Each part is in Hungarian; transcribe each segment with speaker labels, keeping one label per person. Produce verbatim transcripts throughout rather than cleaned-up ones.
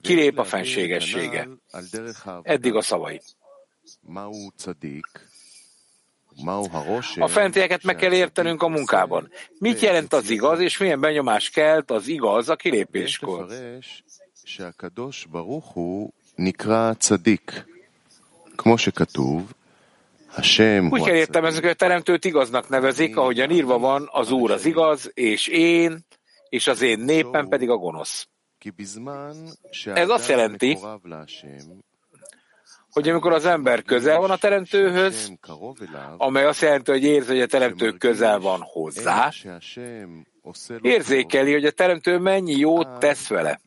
Speaker 1: kilép a fenségessége. Eddig a szavai. A fentieket meg kell értenünk a munkában. Mit jelent az igaz, és milyen benyomás kelt az igaz a kilépéskor? Úgy kell értelmezni, hogy a teremtőt igaznak nevezik, ahogyan írva van, az Úr az igaz, és én, és az én népem pedig a gonosz. Ez azt jelenti, hogy amikor az ember közel van a teremtőhöz, amely azt jelenti, hogy érzi, hogy a teremtő közel van hozzá, érzékeli, hogy a teremtő mennyi jót tesz vele.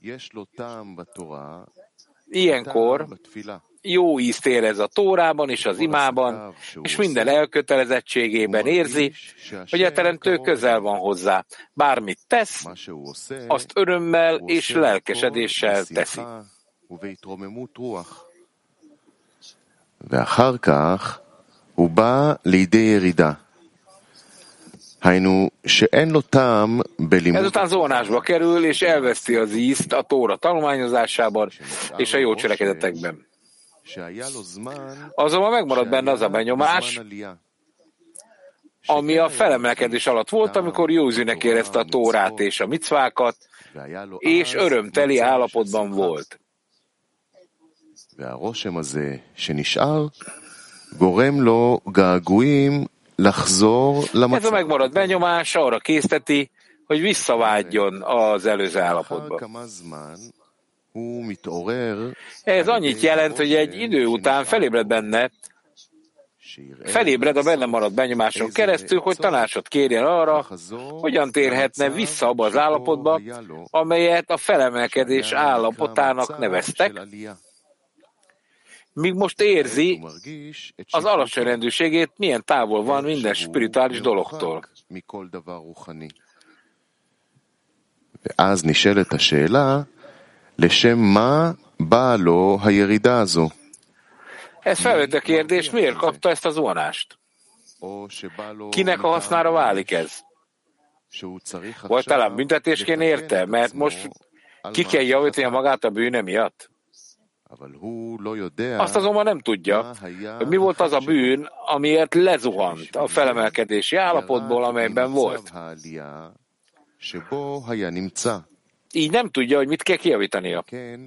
Speaker 1: Ilyenkor jó ízt érez a Tórában és az imában, és minden elkötelezettségében érzi, hogy a teremtő közel van hozzá. Bármit tesz, azt örömmel és lelkesedéssel teszi.
Speaker 2: ואחר כך הוא בא לידי ירידה. היינו שאין לו טעם בלימוד.
Speaker 1: Ezután zónásba kerül, és elveszti az ízt a Tóra tanulmányozásában és a jó cselekedetekben. Azonban megmarad benne az a benyomás, ami a felemelkedés alatt volt, amikor Józsinek érezte a Tórát és a micvákat, és örömteli állapotban volt.
Speaker 2: והרושם הזה שנשאר גורם לו געגועים לחזור למצב.
Speaker 1: Ez a megmaradt benyomás arra készteti, hogy visszavágyjon az előző állapotba. Ez annyit jelent, hogy egy idő után felébred benne, felébred a benne maradt benyomáson keresztül, hogy tanácsot kérjen arra, hogyan térhetne vissza abba az állapotba, amelyet a felemelkedés állapotának neveztek, míg most érzi az alacsony rendűségét, milyen távol van minden spirituális dologtól.
Speaker 2: ואז נשאלת השאלה, לשם מה באה לו הירידה הזו?
Speaker 1: Ez felvett a kérdés, miért kapta ezt a zuhanást? Kinek a hasznára válik ez? Vagy talán büntetésként érte, mert most ki kell javítani magát a bűne miatt? Azt azonban nem tudja, hogy mi volt az a bűn, amiért lezuhant a felemelkedési állapotból, amelyben volt. Így nem tudja, hogy mit kell kijavítania.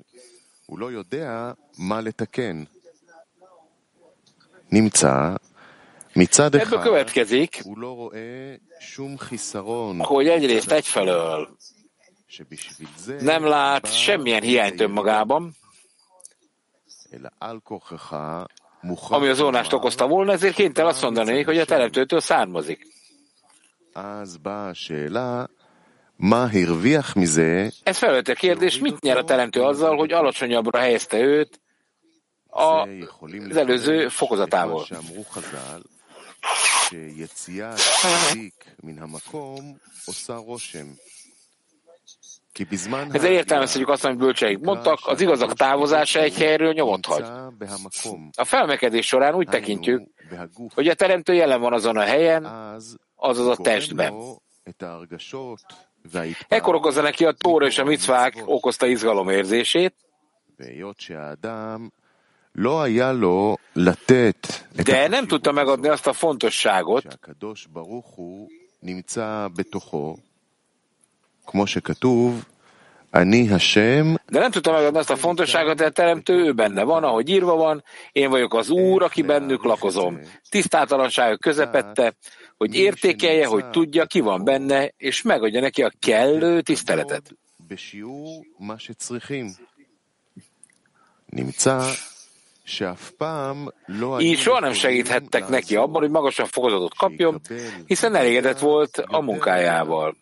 Speaker 1: Ebből következik, hogy egyrészt egyfelől nem lát semmilyen hiányt önmagában, ami az zónást okozta volna, ezért kénytelen azt mondani, hogy a teremtőtől származik. Ez felveti a kérdés, mit nyer a teremtő azzal, hogy alacsonyabbra helyezte őt az előző fokozatával. Ezzel értelmezhetjük azt, amit bölcseik mondtak, az igazak távozása egy helyről nyomot hagy. A felmelkedés során úgy tekintjük, hogy a teremtő jelen van azon a helyen, azaz a testben. Ekkor okozza neki a Tóra és a micvák okozta izgalomérzését, de nem tudta megadni azt a fontosságot, de nem tudta megadni azt a fontosságot, hogy a teremtő ő benne van, ahogy írva van, én vagyok az Úr, aki bennük lakozom. Tisztátalanságok közepette, hogy értékelje, hogy tudja, ki van benne, és megadja neki a kellő tiszteletet. Így soha nem segíthettek neki abban, hogy magasabb fokozatot kapjon, hiszen elégedett volt a munkájával.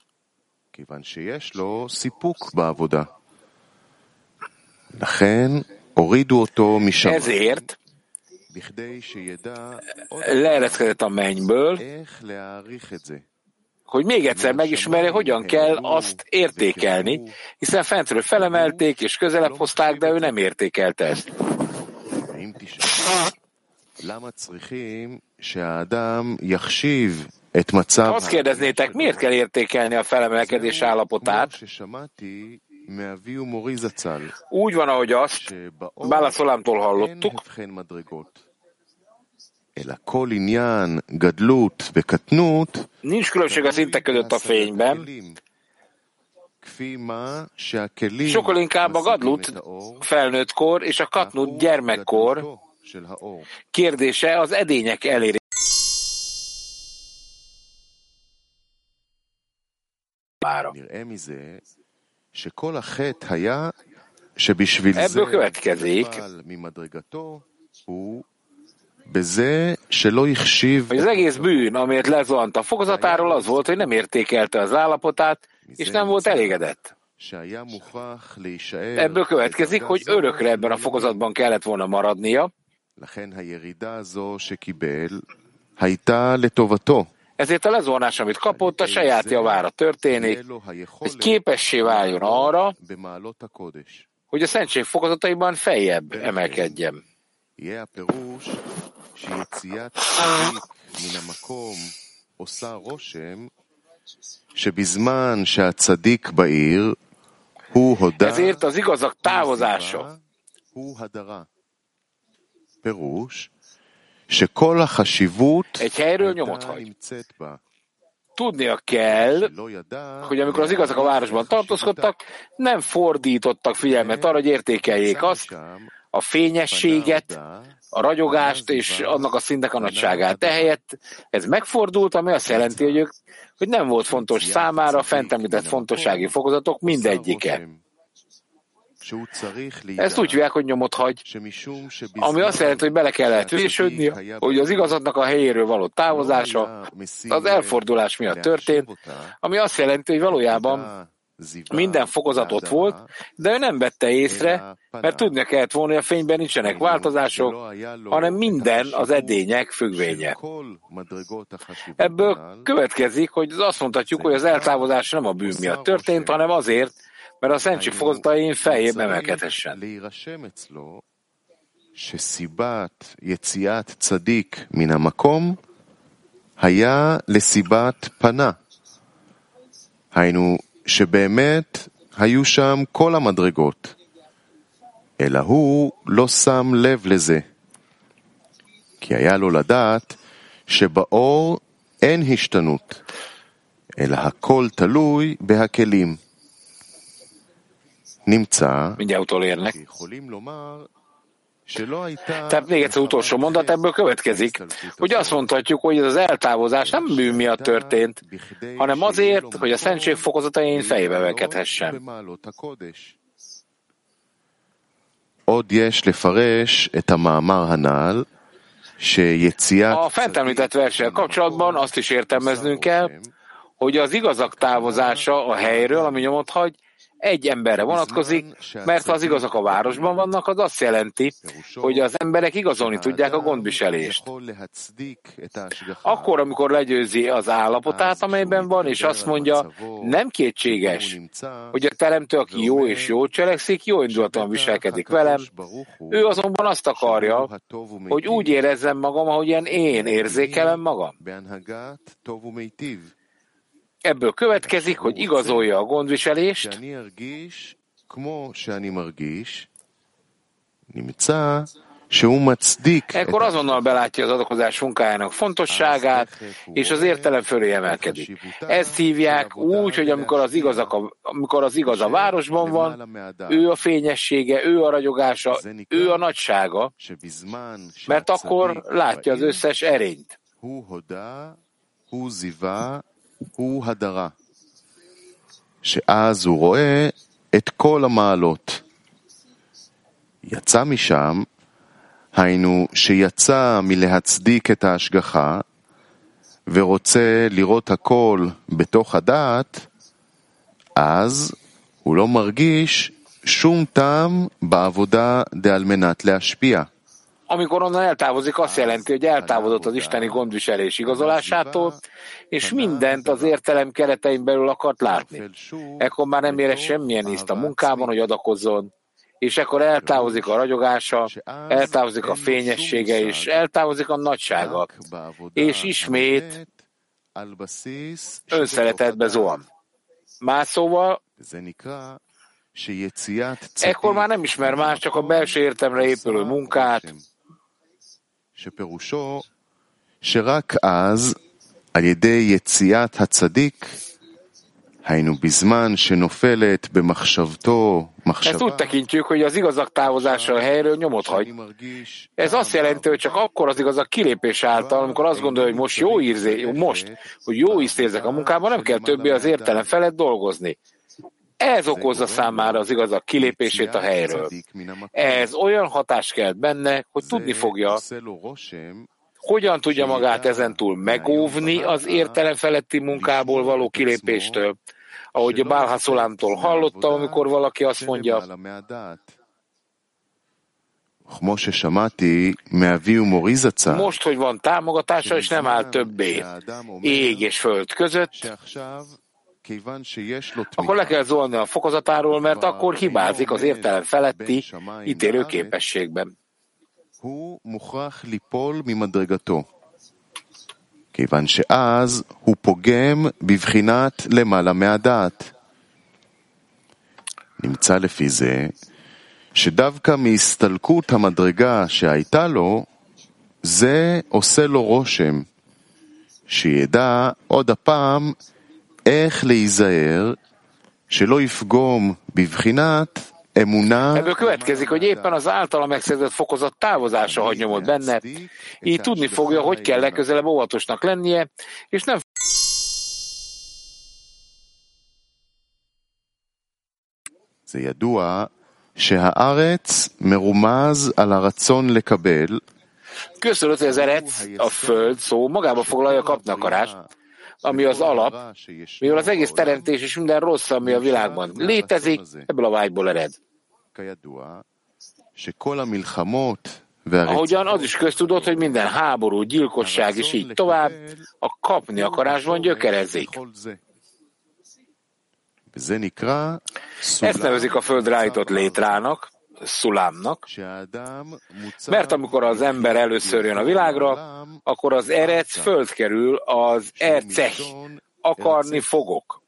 Speaker 1: Ezért leereszkedett a mennyből, hogy még egyszer megismerje, hogyan kell azt értékelni, hiszen fentről felemelték és közelebb hozták, de ő nem értékelte ezt. Azt kérdeznétek, miért kell értékelni a felemelkedés állapotát, Úgy van, ahogy azt Bála Szolámtól hallottuk, nincs különbség a szintek között a fényben, sokkal inkább a gadlut felnőttkor és a katnut gyermekkor kérdése az edények elérése. Ebből következik, hogy az egész bűn, amelyet lezuhant a fokozatáról, az volt, hogy nem értékelte az állapotát, és nem volt elégedett. Ebből következik, hogy örökre ebben a fokozatban kellett volna maradnia, ezért a lezuhanás, amit kapott, a saját javára történik, hogy képessé váljon arra, hogy a szentség fokozataiban feljebb emelkedjen. Ezért az igazak távozása egy helyről nyomot hagy. Tudnia kell, hogy amikor az igazak a városban tartózkodtak, nem fordítottak figyelmet arra, hogy értékeljék azt, a fényességet, a ragyogást és annak a szintnek a nagyságát. Ehelyett ez megfordult, ami azt jelenti, hogy, ők, hogy nem volt fontos számára a fent említett fontossági fokozatok mindegyike. Ezt úgy hívják, hogy nyomot hagy, ami azt jelenti, hogy bele kellett vésődni, hogy az igazatnak a helyéről való távozása az elfordulás miatt történt, ami azt jelenti, hogy valójában minden fokozat ott volt, de ő nem vette észre, mert tudnia kellett volna, hogy a fényben nincsenek változások, hanem minden az edények függvénye. Ebből következik, hogy azt mondhatjuk, hogy az eltávozás nem a bűn miatt történt, hanem azért, mert a szentség fokozatain feljebb emelkedhessen.
Speaker 2: שבאמת היו שם כל המדרגות, אלא הוא לא שם לב לזה, כי היה לו לדעת שבאור אין השתנות, אלא הכל תלוי בהכלים. נמצא, יכולים לומר,
Speaker 1: Tehát még egyszer utolsó mondat, ebből következik, hogy azt mondhatjuk, hogy ez az eltávozás nem bűn miatt történt, hanem azért, hogy a szentség fokozatain fejbe emelkedhessen. A fent említett verssel kapcsolatban azt is értelmeznünk kell, hogy az igazak távozása a helyről, ami nyomot hagy, egy emberre vonatkozik, mert ha az igazak a városban vannak, az azt jelenti, hogy az emberek igazolni tudják a gondviselést. Akkor, amikor legyőzi az állapotát, amelyben van, és azt mondja, nem kétséges, hogy a teremtő, aki jó és jól cselekszik, jó indulaton viselkedik velem, ő azonban azt akarja, hogy úgy érezzem magam, ahogyan én érzékelem magam. Ebből következik, hogy igazolja a gondviselést, ekkor azonnal belátja az adakozás munkájának fontosságát, és az értelem fölé emelkedik. Ezt hívják úgy, hogy amikor az, igazak a, amikor az igaz a városban van, ő a fényessége, ő a ragyogása, ő a nagysága, mert akkor látja az összes erényt.
Speaker 2: הוא הדרה, שאז הוא רואה את כל המעלות. יצא משם, היינו שיצא מלהצדיק את ההשגחה, ורוצה לראות הכל בתוך הדעת, אז הוא לא מרגיש שום טעם בעבודה על מנת להשפיע.
Speaker 1: Amikor onnan eltávozik, azt jelenti, hogy eltávozott az isteni gondviselés igazolásától, és mindent az értelem keretein belül akart látni. Ekkor már nem érez semmilyen ízt a munkában, hogy adakozzon, és ekkor eltávozik a ragyogása, eltávozik a fényessége, és eltávozik a nagysága, és ismét önszeretetbe zuhan. Más szóval, Ekkor már nem ismer más, csak a belső értelemre épülő munkát,
Speaker 2: שרק אז, על ידי יציאת הצדיק, היינו בזמן שנופלת במחשבתו מחשבה.
Speaker 1: Ezt úgy tekintjük, hogy az igazak távozása a helyről nyomot hagy. Ez azt jelenti, hogy csak akkor az igazak kilépés által, amikor azt gondolja, hogy most jó ízé, most, hogy jó ízt érzek a munkában, nem kell többé az értelem felett dolgozni. Ez okozza számára az igazak kilépését a helyről. Ez olyan hatást kelt benne, hogy tudni fogja, hogyan tudja magát ezentúl megóvni az értelem feletti munkából való kilépéstől, ahogy a Baal HaSulamtól hallottam, amikor valaki azt mondja, most, hogy van támogatása, és nem áll többé ég és föld között, akkor le kell zolni a fokozatáról, mert akkor hibázik az értelem feletti ítélő képességben.
Speaker 2: הוא מוכרח ליפול ממדרגתו, כיוון שאז הוא פוגם בבחינת למעלה מהדעת. נמצא לפי זה שדווקא מהסתלקות המדרגה שהייתה לו, זה עושה לו רושם, שידע עוד הפעם איך להיזהר, שלא יפגום בבחינת
Speaker 1: Ebből következik, hogy éppen az általa megszerzett fokozat távozása hagy nyomot benne, így tudni fogja, hogy kell legközelebb óvatosnak lennie, és nem
Speaker 2: זה ידוע שהארץ מרומז על הרצון לקבל.
Speaker 1: Köztudott, hogy az erec, a föld szó magába foglalja a kapni akarást, ami az alap, mivel az egész teremtés és minden rossz, ami a világban létezik, ebből a vágyból ered. Ahogyan az is köztudott, hogy minden háború, gyilkosság és így tovább a kapni akarásban gyökerezik. Ezt nevezik a földre állított létrának, szulámnak, mert amikor az ember először jön a világra, akkor az erec föld kerül, az ercech, akarni fogok.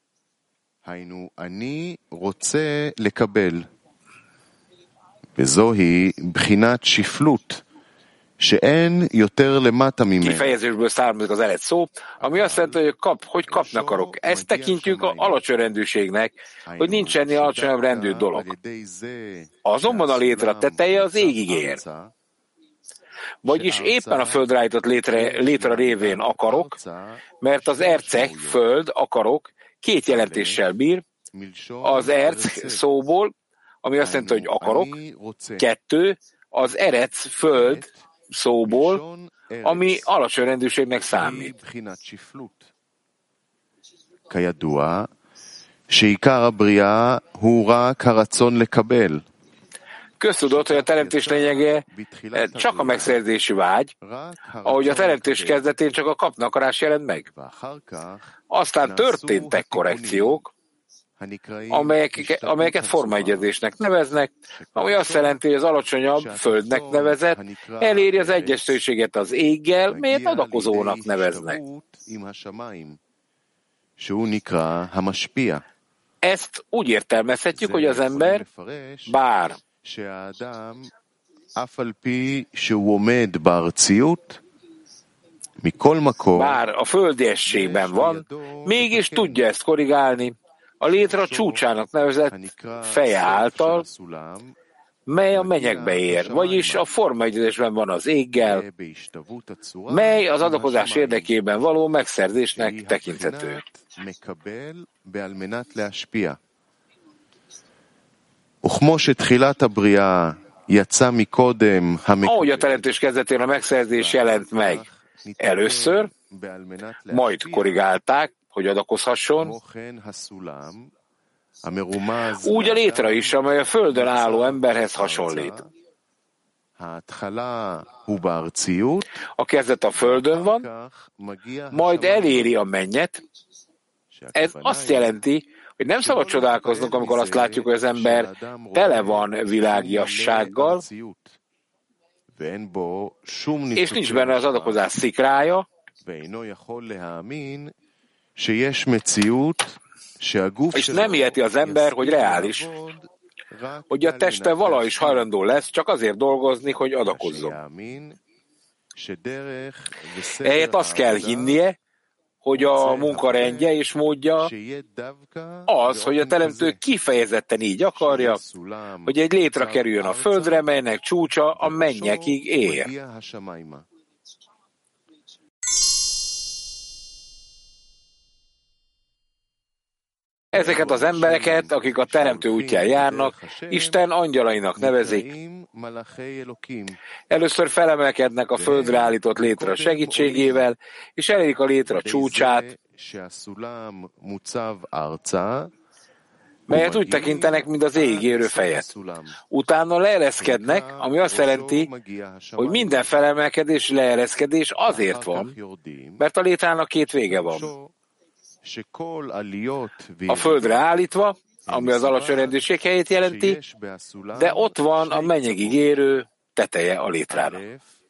Speaker 1: Kifejezésből származik az erec szó, ami azt jelenti, hogy, kap, hogy kapni akarok. Ezt tekintjük az alacsony rendűségnek, hogy nincs ennél alacsonyabb rendű dolog. Azonban a létre teteje az égig ér. Vagyis éppen a földre állított létre, létre révén akarok, mert az ercek, föld, akarok, két jelentéssel bír, az erc szóból, ami azt jelenti, hogy akarok, kettő, az erec, föld szóból, ami alacsony rendűségnek számít.
Speaker 2: כידוע, שעיקר הבריאה הוא רק הרצון לקבל.
Speaker 1: Köztudott, hogy a teremtés lényege csak a megszerzési vágy, ahogy a teremtés kezdetén csak a kapni akarás jelent meg. Aztán történtek korrekciók, amelyek, amelyeket formaegyezésnek neveznek, ami azt jelenti, hogy az alacsonyabb, földnek nevezett, eléri az egyesültséget az éggel, melyet adakozónak neveznek. Ezt úgy értelmezhetjük, hogy az ember, bár bár a földiességben van, mégis tudja ezt korrigálni, a létre csúcsának nevezett feje által, mely a mennyekbe ér, vagyis a formaegyezésben van az éggel, mely az adakozás érdekében való megszerzésnek tekinthető. Ahogy a teremtés kezdetén a megszerzés jelent meg először, majd korrigálták, hogy adakozhasson, úgy a létre is, amely a földön álló emberhez hasonlít. A kezdet a földön van, majd eléri a mennyet. Ez azt jelenti, hogy nem szabad csodálkoznunk, amikor azt látjuk, hogy az ember tele van világiassággal, és nincs benne az adakozás szikrája, és nem érti az ember, hogy reális, hogy a teste valaha is hajlandó lesz csak azért dolgozni, hogy adakozzon. Ehelyett azt kell hinnie, hogy a munkarendje és módja az, hogy a teremtő kifejezetten így akarja, hogy egy létre kerüljön a földre, melynek csúcsa a mennyekig ér. Ezeket az embereket, akik a teremtő útján járnak, Isten angyalainak nevezik. Először felemelkednek a földre állított létre segítségével, és elérik a létre csúcsát, melyet úgy tekintenek, mint az égig érő fejet. Utána leereszkednek, ami azt jelenti, hogy minden felemelkedés, leereszkedés azért van, mert a létrának két vége van. A földre állítva, ami az alacsony rendőrség helyét jelenti, de ott van a mennyegig érő teteje a létrának.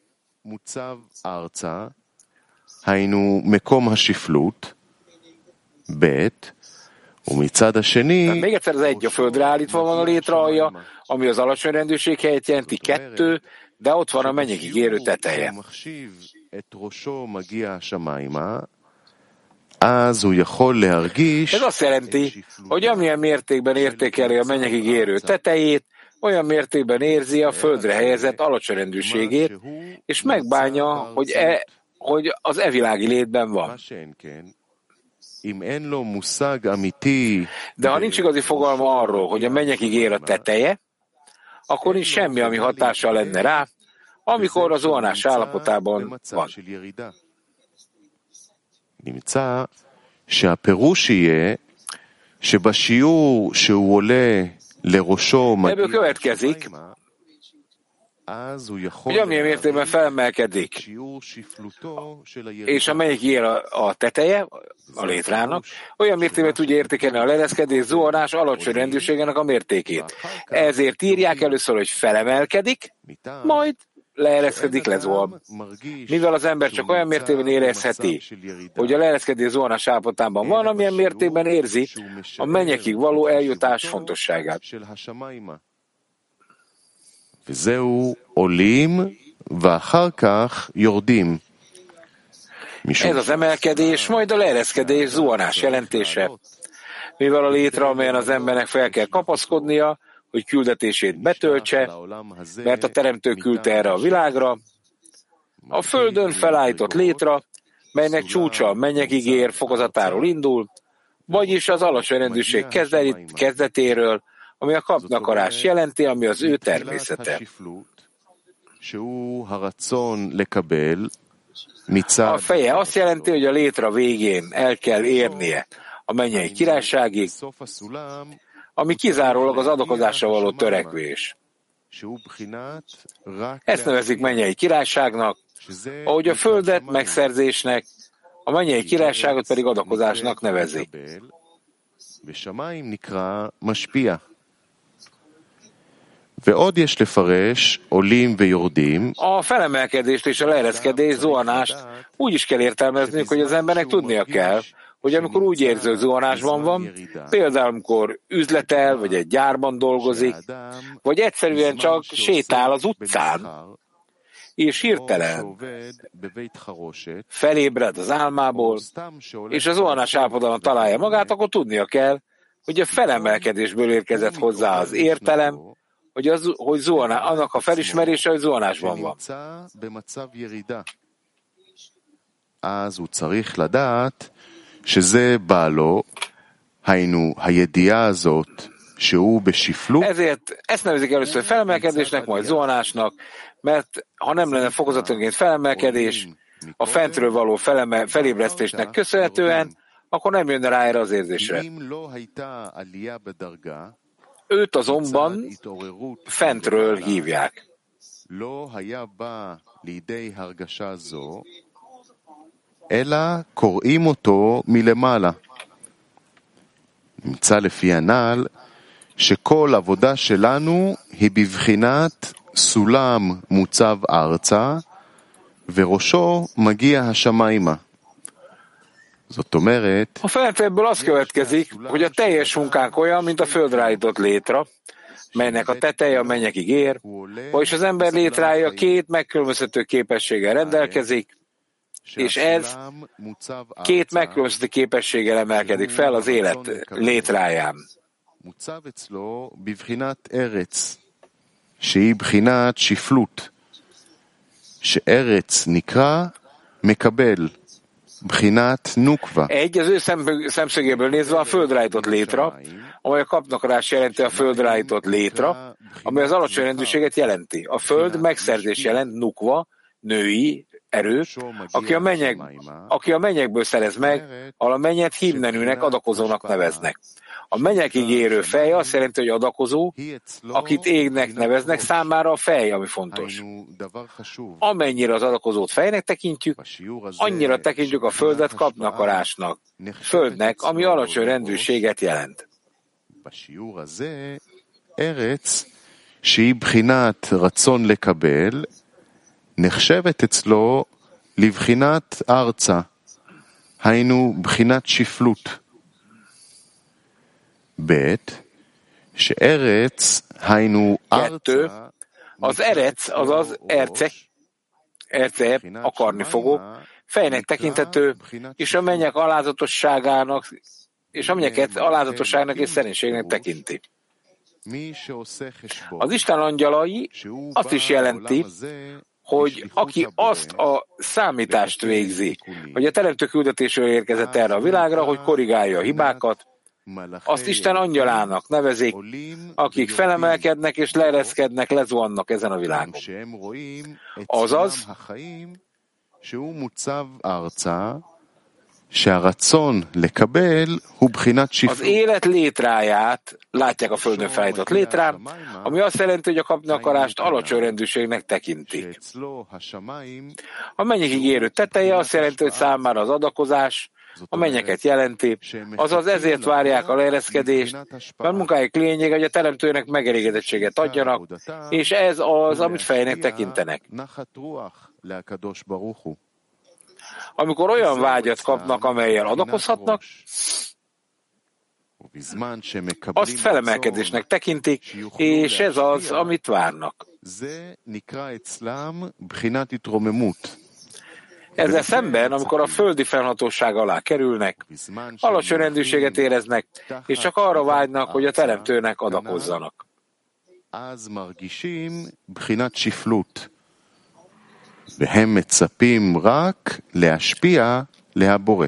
Speaker 1: Még egyszer az egy, a földre állítva van a létraalja, ami az alacsony rendőrség helyét jelenti, kettő, de ott van a mennyegig érő teteje. Ez azt jelenti, hogy amilyen mértékben értékeli a mennyekig érő tetejét, olyan mértékben érzi a földre helyezett alacsony rendűségét, és megbánja, hogy, e, hogy az evilági létben van. De ha nincs igazi fogalma arról, hogy a mennyekig ér a teteje, akkor nincs semmi, ami hatással lenne rá, amikor az zuhanás állapotában van.
Speaker 2: נמצא שהפירוש יהיה שבשיעור שהוא עולה לראשו
Speaker 1: ebből következik, hogy amilyen mértékben felemelkedik, és a melyik ér a, a teteje, a létrának, olyan mértékben tudja értékelni a leereszkedés zuhanás alacsony rendőrségének a mértékét. Ezért írják először, hogy felemelkedik, majd leereszkedik, lezuhan. Mivel az ember csak olyan mértékben érezheti, hogy a leereszkedés zuhanás állapotában van, amilyen mértékben érzi a mennyekig való eljutás fontosságát. Ez az emelkedés, majd a leereszkedés zuhanás jelentése. Mivel a létre, amelyen az embernek fel kell kapaszkodnia, hogy küldetését betöltse, mert a teremtő küldte erre a világra, a földön felállított létre, melynek csúcsa a mennyekig ér fokozatáról indul, vagyis az alacsony rendűség kezdetéről, ami a kapnakarás jelenti, ami az ő természete. A feje azt jelenti, hogy a létre végén el kell érnie a mennyei királyságig, ami kizárólag az adakozásra való törekvés. Ezt nevezik mennyei királyságnak, ahogy a földet megszerzésnek, a mennyei királyságot pedig adakozásnak nevezi. A felemelkedést és a leereszkedést, zuhanást úgy is kell értelmeznünk, hogy az embernek tudnia kell, hogy amikor úgy érzi, hogy zuhanásban van, például amikor üzletel, vagy egy gyárban dolgozik, vagy egyszerűen csak sétál az utcán, és hirtelen felébred az álmából, és az zuhanás állapotban találja magát, akkor tudnia kell, hogy a felemelkedésből érkezett hozzá az értelem, hogy, az, hogy zuhanás, annak a felismerése, hogy zuhanásban van.
Speaker 2: שזה בא לו, היינו, הידיעה הזאת, שהוא בשפלות.
Speaker 1: Ezért ezt nevezik először felemelkedésnek, majd zuhanásnak, mert ha nem lenne fokozatonként felemelkedés, a fentről való feleme, felébresztésnek köszönhetően, akkor nem jönne rá erre az érzésre. Őt azonban fentről hívják.
Speaker 2: אלא קוראים אותו מלמעלה. נמצא לפי הנ"ל שכל עבודה שלנו היא בבחינת סולם מוצב ארצה וראשו מגיע השמיימה. זאת אומרת,
Speaker 1: a fentről az következik, hogy a teljes munkánk olyan, mint a földre állított létre, melynek a teteje a mennyekig ér, vagyis az ember létrája két megkülönböztető képességgel rendelkezik, és ez két megkülönböztető képességgel emelkedik fel az élet létráján.
Speaker 2: שהיא בחינת שפלות, שארץ נקרא מקבל, בחינת נוקבה.
Speaker 1: Egy, az ő szemszögéből nézve a földre állított létra, amely a kapnakarás jelenti a földre állított létra, amely az alacsony rendűséget jelenti. A föld megszerzés jelent, nukva, női erő, aki a, mennyek, aki a mennyekből szerez meg, ahol a mennyet himnenűnek, adakozónak neveznek. A mennyekig érő fej azt jelenti, hogy adakozó, akit égnek neveznek, számára a fej, ami fontos. Amennyire az adakozót fejnek tekintjük, annyira tekintjük a földet kapnakarásnak, földnek, ami alacsony rendűséget jelent.
Speaker 2: שהיא בחינת רצון לקבל, נחשבת אצלו לבחינת ארצה, היינו בחינת שפלות. ב' שארץ היינו ארצה,
Speaker 1: az erec, azaz ercek, erce, akarni fogó, fejnek tekintető, és a mennyek alázatosságának, és a mennyeket alázatosságnak és szerénységnek tekinti. Az Isten angyalai azt is jelenti, hogy aki azt a számítást végzi, hogy a teremtő küldetésről érkezett erre a világra, hogy korrigálja a hibákat, azt Isten angyalának nevezik, akik felemelkednek és leereszkednek, lezuhannak ezen a világon. Azaz, az élet létráját látják a földön felállított létrán, ami azt jelenti, hogy a kapnakarást alacsony rendűségnek tekintik. A mennyekig érő teteje azt jelenti, hogy számára az adakozás, a mennyeket jelenti, azaz ezért várják a leereszkedést, mert munkájuk lényeg, hogy a teremtőnek megelégedettséget adjanak, és ez az, amit fejnek tekintenek. Amikor olyan vágyat kapnak, amellyel adakozhatnak, azt felemelkedésnek tekintik, és ez az, amit várnak. Ezzel szemben, amikor a földi fennhatóság alá kerülnek, alacsony rendűséget éreznek, és csak arra vágynak, hogy a teremtőnek adakozzanak.
Speaker 2: והם מצפים רק להשפיע להבורא.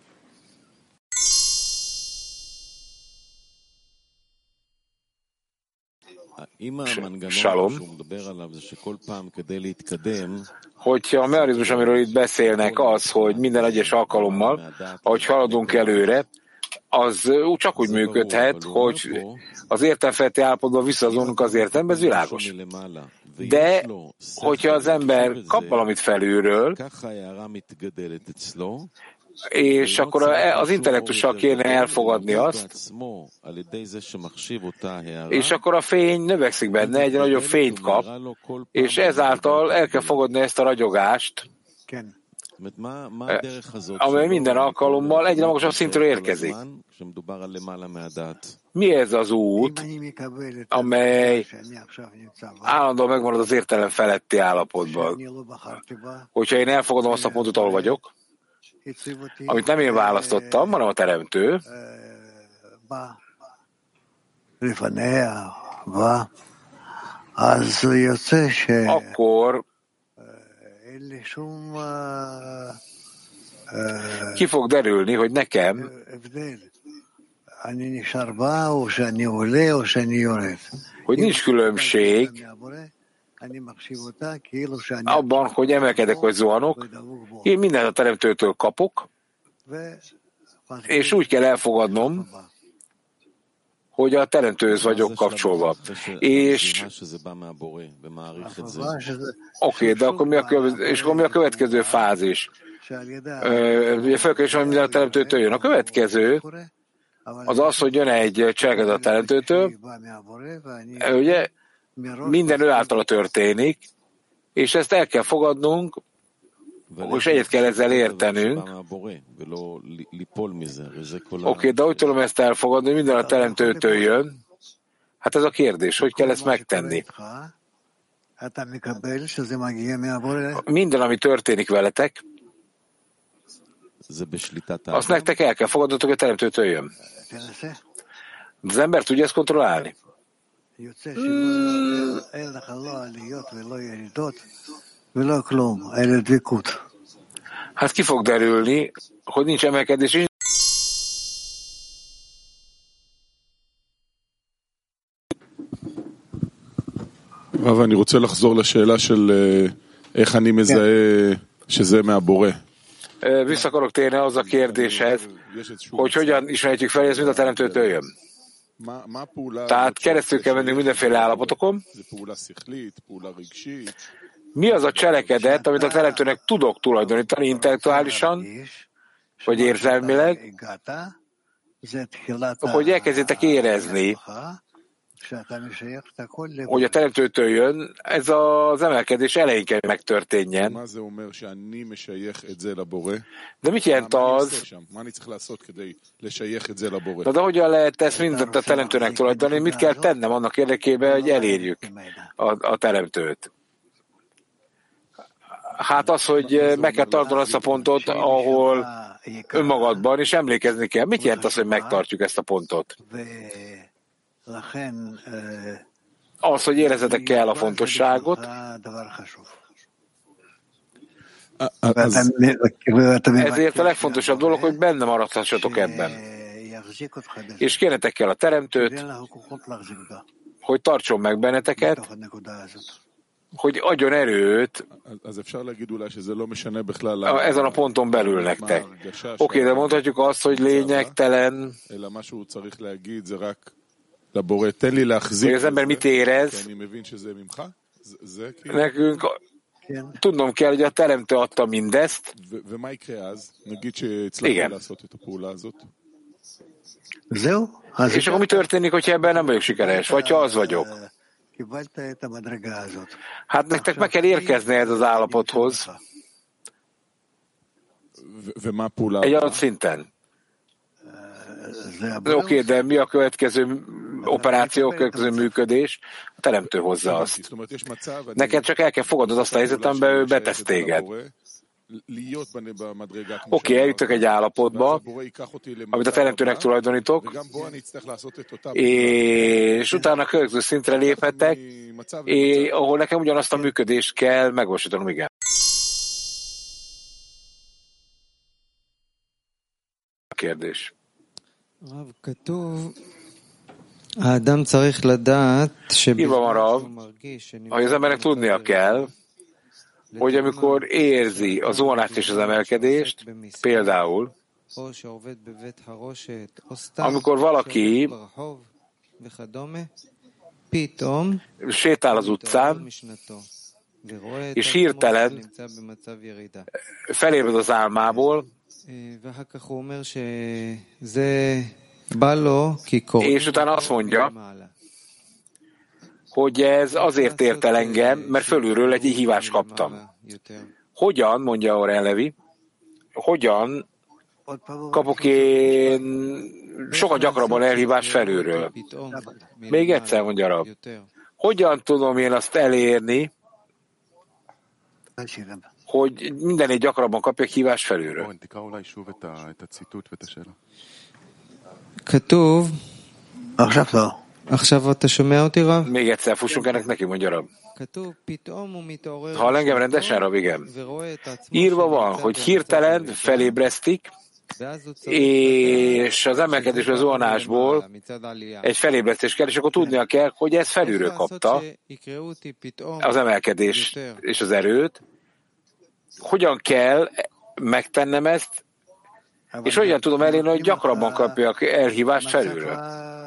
Speaker 1: Salom. Hogyha a mechanizmus, amiről itt beszélnek, az, hogy minden egyes alkalommal, ahogy haladunk előre, az csak úgy működhet, hogy az értelmfeletti állapotban visszazonunk az értelembe, ez világos. De, hogyha az ember kap valamit felülről, és akkor az intellektussal kéne elfogadni azt, és akkor a fény növekszik benne, egy nagyobb fényt kap, és ezáltal el kell fogadni ezt a ragyogást, amely minden alkalommal egyre magasabb szintről érkezik. Mi ez az út, amely állandóan megmarad az értelem feletti állapotban? Hogyha én elfogadom azt a pontot, ahol vagyok, amit nem én választottam, hanem a teremtő, akkor ki fog derülni, hogy nekem hogy nincs különbség abban, hogy emelkedek vagy zuhanok. Én mindent a teremtőtől kapok, és úgy kell elfogadnom, hogy a teremtőhöz vagyok kapcsolva. És oké, okay, de akkor mi a következő, és akkor mi a következő fázis? Ugye felkeres, hogy minden a teremtőtől jön. A következő az az, hogy jön egy cselekedet a teremtőtől, ugye minden ő általa történik, és ezt el kell fogadnunk, és egyet kell ezzel értenünk. Oké, okay, de úgy tudom ezt elfogadni, hogy minden a teremtőtől jön, Hát ez a kérdés, hogy kell ezt megtenni? Minden, ami történik veletek, azt nektek el kell fogadnotok, hogy a Teremtőtől jön. Az ember tudja ezt kontrollálni? Hmm. Hát ki fog derülni, hogy nincs emelkedés.
Speaker 3: רב, אני רוצה לחזור לשאלה של איך אני מזהה שזה מהבורא.
Speaker 1: Vissza akarok térni az a kérdéshez, hogy hogyan ismerjük fel, hogy ez mind a Teremtőtől jön. Tehát keresztül kell mennünk mindenféle állapotokon. Mi az a cselekedet, amit a Teremtőnek tudok tulajdonítani intellektuálisan, vagy érzelmileg, hogy elkezdjétek érezni, hogy a Teremtőtől jön, ez az emelkedés elején kell megtörténjen. De mit jelent az? De, de hogyan lehet ezt mindent a Teremtőnek tulajdonítani? Mit kell tennem annak érdekében, hogy elérjük a, a Teremtőt? Hát az, hogy meg kell tartani azt a pontot, ahol önmagadban is emlékezni kell. Mit jelent az, hogy megtartjuk ezt a pontot? Az, hogy érezzetek kell a fontosságot, ezért a legfontosabb dolog, hogy benne maradhassatok ebben. És kérnetek kell a Teremtőt, hogy tartson meg benneteket, hogy adjon erőt ezen a ponton belül nektek. Oké, okay, de mondhatjuk azt, hogy lényegtelen, hogy az ember mit érez. Nekünk tudnom kell, hogy a Teremtő adta mindezt. Igen. És akkor mi történik, hogyha ebben nem vagyok sikeres? Vagy ha az vagyok? Hát nektek meg kell érkezni ez az állapothoz. Egy adott szinten. Oké, okay, de mi a következő operáció, a következő működés? A Teremtő hozza azt. Neked csak el kell fogadnod azt a helyzetet, amiben ő betesz téged. Oké, okay, eljutok egy állapotba, amit a Teremtőnek tulajdonítok, és utána a következő szintre léphetek, és ahol nekem ugyanazt a működést kell megvalósítanom, igen. A kérdés. Írva van, Rav, hogy az embernek tudnia kell, hogy amikor érzi a zuhanást és az emelkedést, például, amikor valaki sétál az utcán, és hirtelen felébred az álmából, és utána azt mondja, hogy ez azért ért el engem, mert fölülről egy hívást kaptam. Hogyan, mondja Aurel Levi, hogyan kapok én sokat gyakrabban elhívást felülről? Még egyszer, mondja Rab. Hogyan tudom én azt elérni, hogy mindenét gyakrabban kapjak hívást felülről?
Speaker 4: כתוב, עכשיו אתה שומע אותי, רב?
Speaker 1: Még egyszer fussunk ennek neki, mondja Rab. Hall engem rendesen, Rab, igen. Írva van, hogy hirtelen felébresztik, és az emelkedésből, az zuhanásból egy felébresztés kell, és akkor tudnia kell, hogy ez felülről kapta az emelkedést és az erőt. Hogyan kell megtennem ezt, és hogyan tudom elérni, hogy gyakrabban kapjak elhívást felülről?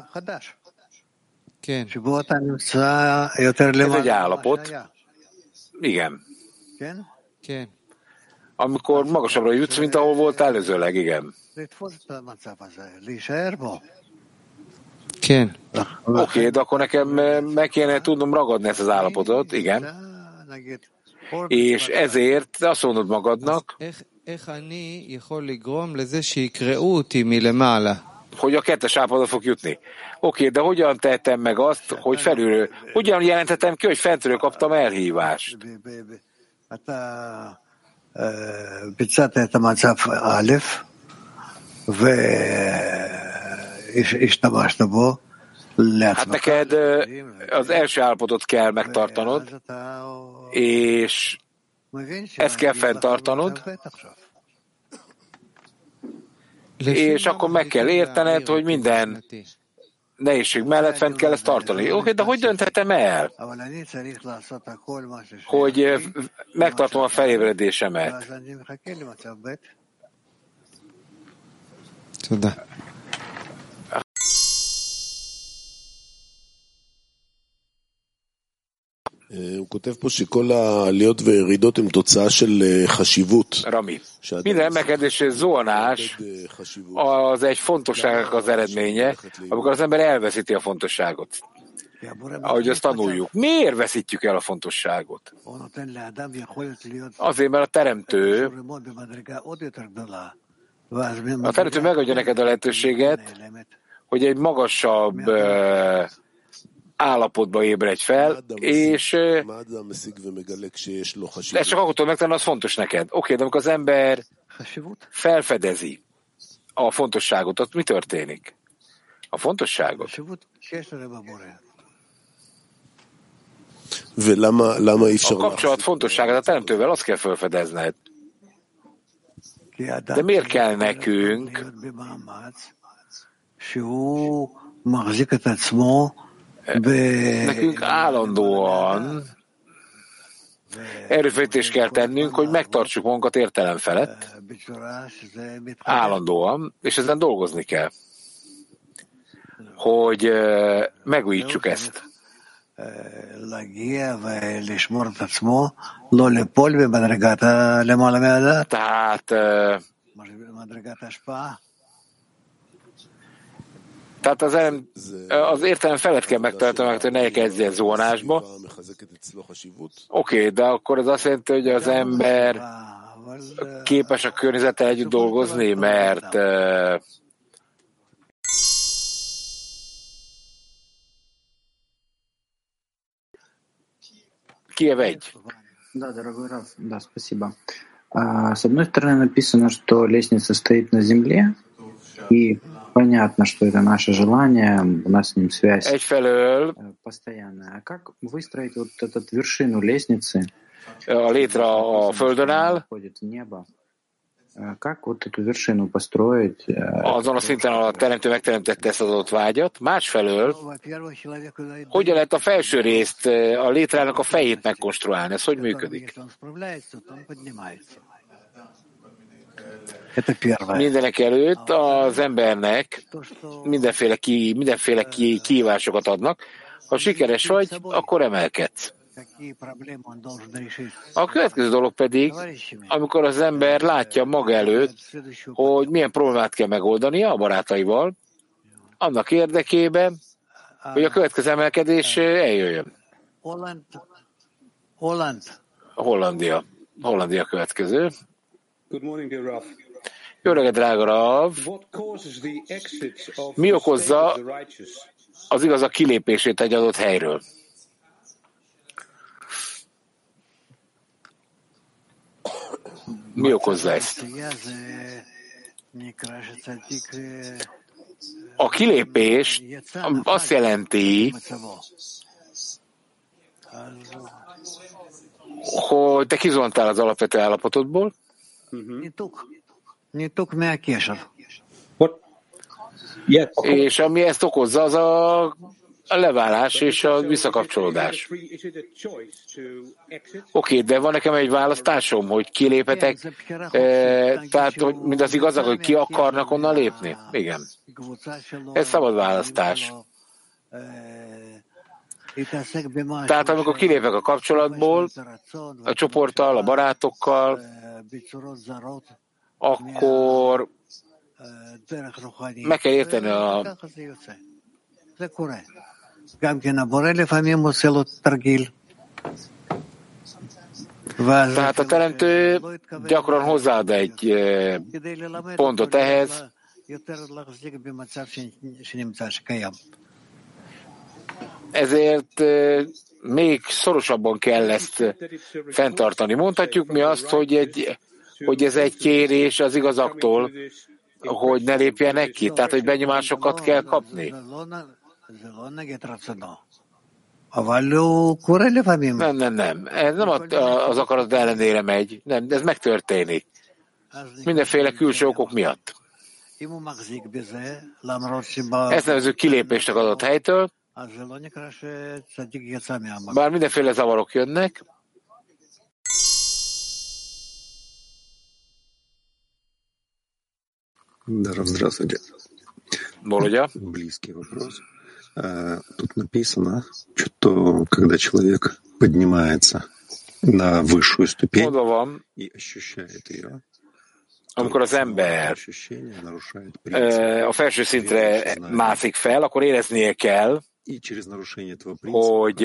Speaker 1: Ez egy állapot. Igen. Amikor magasabbra jutsz, mint ahol volt előzőleg, igen. Oké, okay, de akkor nekem meg kéne tudnom ragadni ezt az állapotot, igen. És ezért azt mondod magadnak, hogy a kettes állapotba fog jutni. Oké, de hogyan tehetem meg azt, hogy felülről, hogyan jelenthetem ki, hogy fentről kaptam elhívást? Hát neked az első állapotot kell megtartanod, és ezt kell fenntartanod, és akkor meg kell értened, hogy minden nehézség mellett fent kell ezt tartani. Oké, de hogy dönthetem el, hogy megtartom a felébredésemet?
Speaker 4: הוא כותב פה שכל העליות וירידות הם תוצאה של חשיבות.
Speaker 1: Rami, minden emelkedés és zuhanás az egy fontosságnak az eredménye, amikor az ember elveszíti a fontosságot. Ahogy azt tanuljuk. Miért veszítjük el a fontosságot? Azért, mert a teremtő a teremtő megadja neked a lehetőséget, hogy egy magasabb állapotba ébredj fel, és ez csak akkor megtenni, az fontos neked. Oké, de amikor az ember felfedezi a fontosságot, ott mi történik? A fontosságot? A kapcsolat fontosságát a teremtővel azt kell felfedezned. De miért kell nekünk Nekünk állandóan erőfeszítést kell tennünk, hogy megtartsuk magunkat értelem felett, állandóan, és ezen dolgozni kell, hogy megújítsuk ezt. Tehát Tehát az, elem, az értelem felett kell megtartani, hogy ne kezdjen zónásba. Oké, okay, de akkor ez azt jelenti, hogy az ember képes a környezettel együtt dolgozni, mert uh, Киев egy.
Speaker 5: Да, дорогой Раф, да, спасибо. А, с одной стороны написано, что лестница стоит на земле, и понятно, что это наше желание, у нас с ним связь
Speaker 1: Egyfelől
Speaker 5: постоянная. А как выстроить вот эту вершину лестницы?
Speaker 1: A létre a földön áll,
Speaker 5: в небо. Как вот эту вершину построить?
Speaker 1: Azon a szinten, ahol a teremtő megteremtette ezt az adott vágyat. Másfelől, hogyan lehet a felső részt, a létrának a fejét megkonstruálni? Ez hogy működik? Mindenek előtt az embernek mindenféle, ki, mindenféle ki, kihívásokat adnak. Ha sikeres vagy, akkor emelkedsz. A következő dolog pedig, amikor az ember látja maga előtt, hogy milyen problémát kell megoldania a barátaival, annak érdekében, hogy a következő emelkedés eljöjjön. Hollandia. Hollandia következő. Jó reggelt, drága Rav! Mi okozza az igazak kilépését egy adott helyről? Mi okozza ezt? A kilépés azt jelenti, hogy te kizuhantál az alapvető állapotodból, és ami ezt okozza, az a, a leválás és a visszakapcsolódás. Oké, okay, de van nekem egy választásom, hogy kiléphetek, e, tehát hogy mind az igazak, hogy ki akarnak onnan lépni? Igen. Ez szabad választás. Tehát amikor kilépek a kapcsolatból, a csoporttal, a barátokkal, akkor meg kell érteni a... Tehát a teremtő gyakran hozzáad egy pontot ehhez, Ezért még szorosabban kell ezt fenntartani. Mondhatjuk mi azt, hogy, egy, hogy ez egy kérés az igazaktól, hogy ne lépjenek ki, tehát hogy benyomásokat kell kapni. Nem, nem, nem. Ez nem az akarat ellenére megy. Nem, ez megtörténik. Mindenféle külső okok miatt. Ezt nevezzük kilépésnek adott helytől, bár mindenféle zavarok jönnek.
Speaker 6: Здравствуйте.
Speaker 1: Володя.
Speaker 6: Близкий вопрос. Тут написано, что когда человек поднимается на высшую ступень и ощущает ее,
Speaker 1: amikor az ember a felső szintre mászik fel, akkor éreznie kell, hogy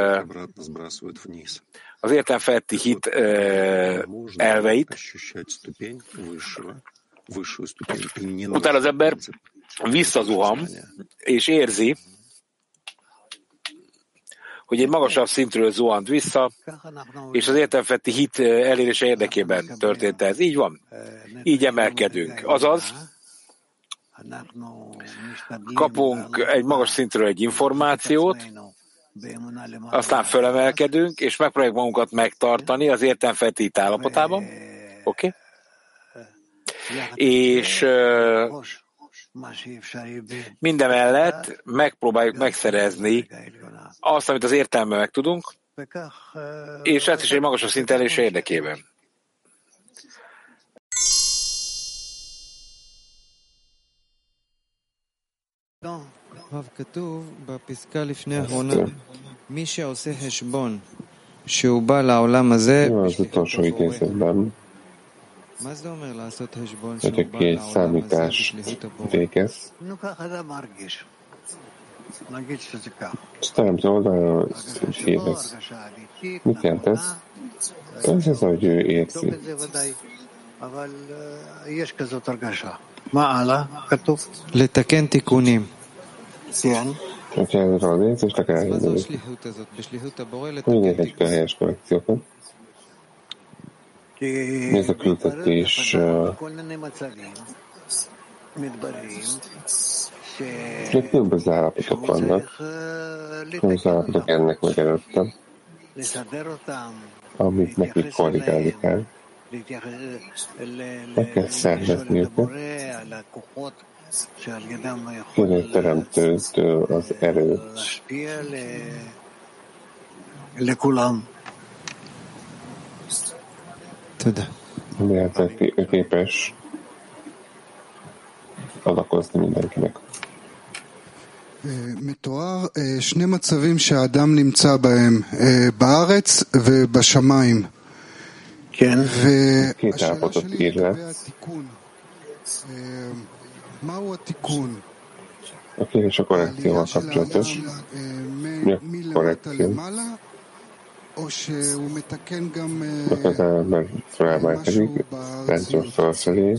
Speaker 1: az értelem feletti hit elveit, utána az ember visszazuham, és érzi, hogy egy magasabb szintről zuhant vissza, és az értelemfeletti hit elérése érdekében történt ez. Így van. Így emelkedünk. Azaz, kapunk egy magas szintről egy információt, aztán fölemelkedünk, és megpróbáljuk magunkat megtartani az értelemfeletti hit állapotában. Oké? Okay? És mindemellett megpróbáljuk megszerezni azt, amit az értelemmel megtudunk, és ezt is egy magasabb szint elérése érdekében.
Speaker 7: כתוב בפסקה לפני האחרונה, מי שעושה חשבון שהוא בא לעולם הזה, מה זה אומר לעשות חשבון שהוא בא לעולם הזה בשליחות הבורא? נו ככה אתה מרגיש. נגיד שזה ככה.
Speaker 2: Aztán oldalra is érez. Mit jelent ez? Ez az, hogy ő érzi.
Speaker 7: אבל יש כזאת הרגשה. מה הלאה? כתוב? לתקן תיקונים. כן.
Speaker 2: Hogyha ez az érzést akar elhívni, hogy nézhetjük a helyes korrekciókat. Mi ez a küldetés? Különböző állapotok vannak. Különböző állapotok ennek meg előttem, amit nekik korrigálni kell. Meg kell szervezni őket. Kérlek teremtőtől az erőt. Miért képes adakozni mindenkinek.
Speaker 8: מתואר שני מצבים שהאדם נמצא בהם, בארץ ובשמיים.
Speaker 2: כן. והשאלה שלי לגבי התיקון.
Speaker 8: מהו התיקון?
Speaker 2: A kérdés a korrekcióval kapcsolatos. Mi a korrekció? Akkor az ember felemelkedik, rendszor felfelé.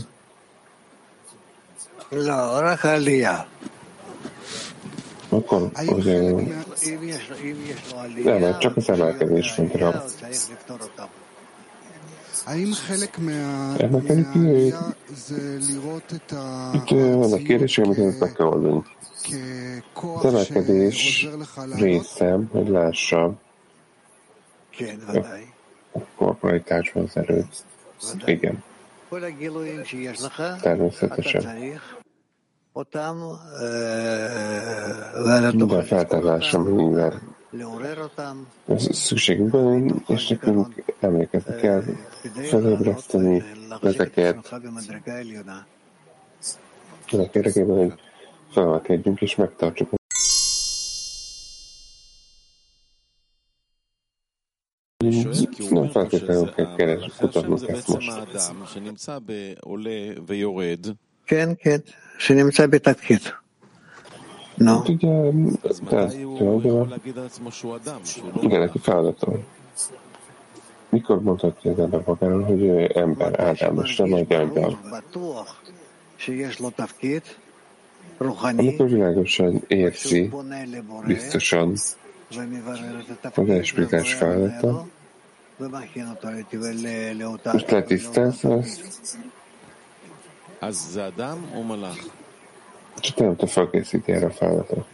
Speaker 2: Akkor ugye nem, csak az emelkedés, mint rá. Emelkedik ki, itt van a kérdés, amit meg kell oldani. Az emelkedés része, hogy lássa a korporalitásban az erőt. Igen. Természetesen. Minden feltárásra, minden szükségünk van, és nekünk emlékezni kell felébreszteni ezeket. Ennek érdekében, hogy felemelkedjünk és megtartsuk. Nem feltétlenül kell keres, kutatnunk ezt most.
Speaker 7: כן, כן, שנמצא בתתחית. נו.
Speaker 2: Igen, neki feladata. Mikor mondhatja az ember magáról, hogy ő ember, Ádám, és nem egy angyal?
Speaker 9: amikor világosan érzi, biztosan, hogy egy spirituális feladata, most letisztázza azt, csak nem te felkészíti erre a feladatot.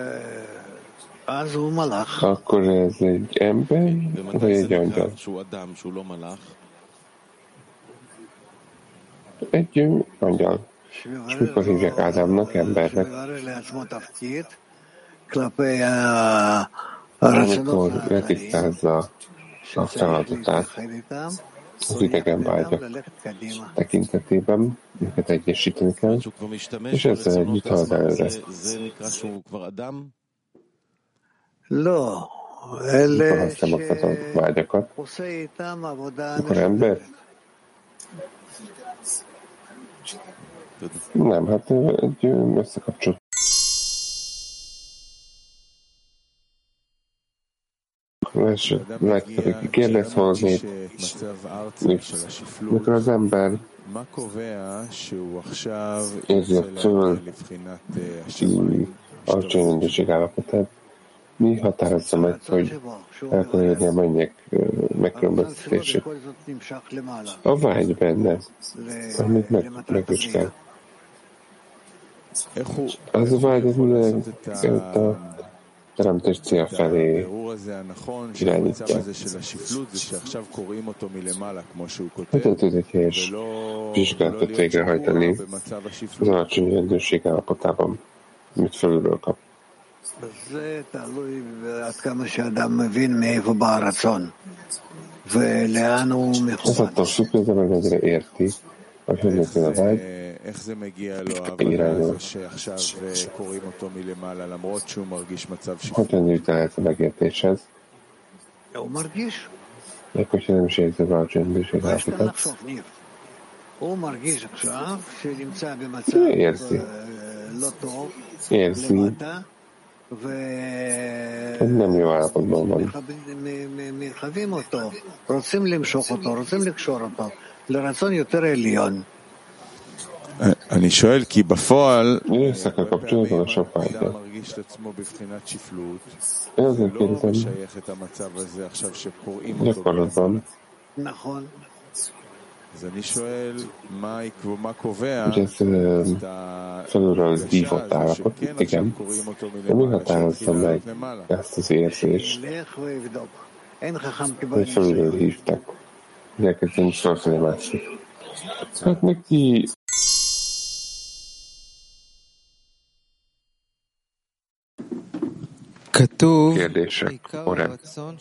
Speaker 9: Akkor ez egy ember, vagy egy angyal? Egy angyal. És mikor hívják Ádámnak, embernek? Amikor letisztázza a feladatát az idegen vágyak tekintetében, minket egyesíteni kell, és ezzel együtt halad előre. Mikor használom a vágyakat, akkor ember? Nem, hát egy összekapcsolt. Látjátok, aki kérdez valamit, mikor az ember érzi a föld alacsony rendőrség állapotát, mi határozza meg, hogy el kell érni a mennyek megkülönböztetését? A vágy benne, amit meg, megvizsgál. Az a vágy, az mindenek a teremtés cél felé irányítja. Hát tudod, helyes vizsgálatot végrehajtani az alacsony rendőrség állapotában, amit felülről kap. Ez attól függ, hogy az ember mennyire érti, hogy hogy néz a vágy, irányul. Hogyan jut el ez a megértéshez? Még hogyha nem is érzi a csendőség állapotát. Érzi. Érzi, hogy nem jó állapotban van.
Speaker 3: אני שואל, כי בפועל,
Speaker 9: összekkel kapcsolatban a sok vágyat. Én azért kérdezem, gyakorlatban, hogy ez felülről vívott állapot, igen, de mi határozza meg ezt az érzést, hogy felülről hívtak. Elkezdem szorszolni mászik. Hát neki kérdések orán.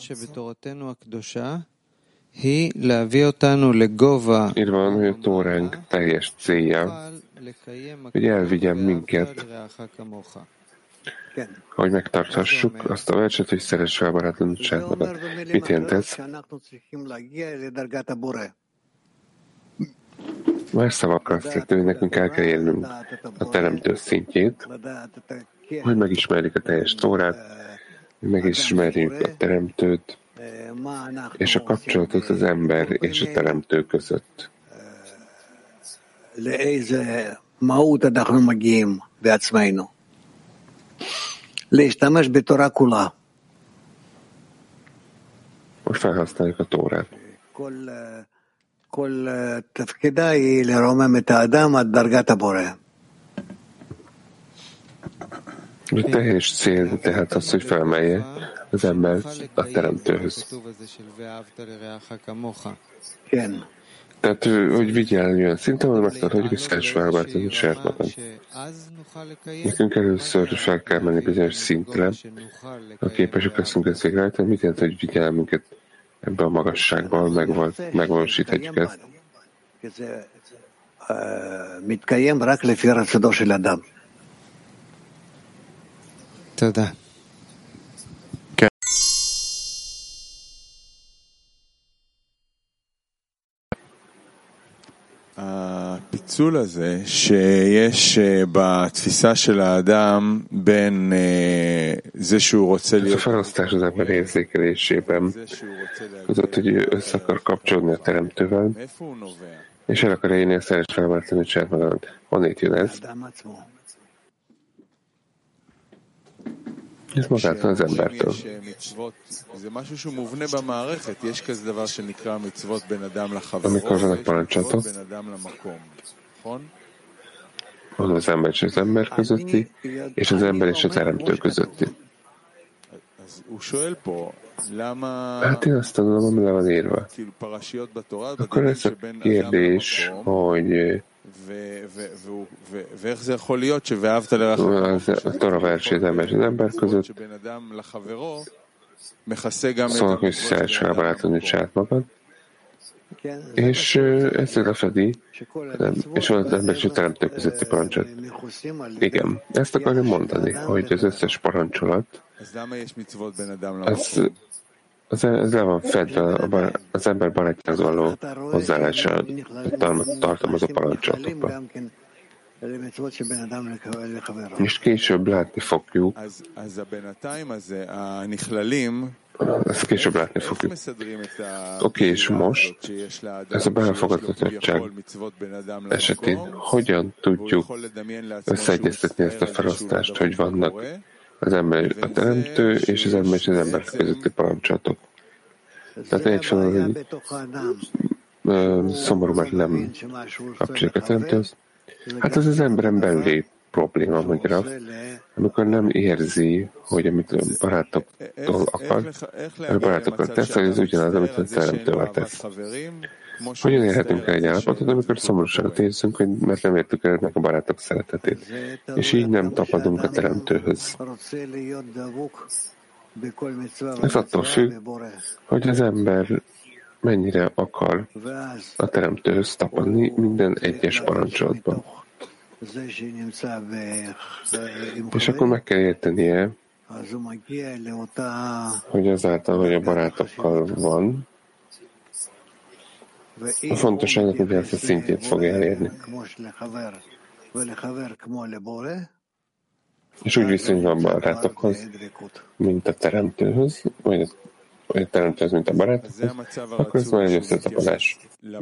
Speaker 9: Itt van, hogy a Tóránk teljes célja, hogy elvigyem minket, hogy megtarthassuk azt a verset, hogy szeress fel barátlanul sátodat. Mit jelent ez? Más szavakkal azt jelenti, hogy nekünk el kell érnünk a teremtő szintjét, hogy megismerjük a teljes Tórát, hogy megismerjük a teremtőt, és a kapcsolatot az ember és a teremtő között. Hogy felhasználjuk a Tórát. A teljes cél tehát az, hogy felmelje az ember a teremtőhöz. Tehát, hogy vigyállni olyan szinten, hogy megtarthatjuk, hogy szeress felbártani saját magam. Nekünk először fel kell menni bizonyos szintre, ha képesek leszünk ezt végrehajtani, mit jelent, hogy vigyál minket ebbe a magasságban, megvalósíthatjuk ezt.
Speaker 7: תודה.
Speaker 3: הפיצול הזה שיש בתפיסה של האדם בין זה שהוא רוצה להיות...
Speaker 9: Ez a felosztás az ember érzékelésében között, hogy ő össze akar kapcsolódni a teremtővel, és el akarja élni a szeres felváltani saját magamat. Honnét jön ez? Ez magától az embertől. Amikor vannak parancsolatok, van az ember és az ember közötti, és az ember és a teremtő közötti. Hát én azt tanulom, ami le van írva. Akkor ez a kérdés, hogy a Tora versé az ember és az ember között szólnak, hogy szeres felbarátolni saját magad, és ezt lefedi, és van az ember és a teremtő közötti parancsolat. Igen, ezt akarja mondani, hogy az összes parancsolat az, az, az le van fedve az ember barátjához való hozzáállással tartalmazó parancsolatokban. És később látni fogjuk, ezt később látni fogjuk. Oké, és most ez a befogadatottság esetén hogyan tudjuk összeegyeztetni ezt a felosztást, hogy vannak az ember a teremtő és az ember és az ember közötti parancsolatok. Tehát egyfelől, hogy szomorú, mert nem kapcsoljuk a teremtőhöz. Hát ez az emberen belüli probléma, magyarul, amikor nem érzi, hogy amit a barátoktól akar, a barátokkal tesz, hogy ez ugyanaz, amit a teremtővel tesz. Hogyan érhetünk el egy állapotot, amikor szomorúságot érzünk, hogy mert nem értük el ennek a barátok szeretetét, és így nem tapadunk a teremtőhöz. Ez attól függ, hogy az ember mennyire akar a teremtőhöz tapadni minden egyes parancsolatban. És akkor meg kell értenie, hogy azáltal, hogy a barátokkal van, a fontosságnak ugyanazt a szintjét fogja elérni. És úgy viszonyul a barátokhoz, mint a teremtőhöz, vagy a, vagy a teremtőhöz, mint a barátokhoz, akkor ez már egy összetapadás.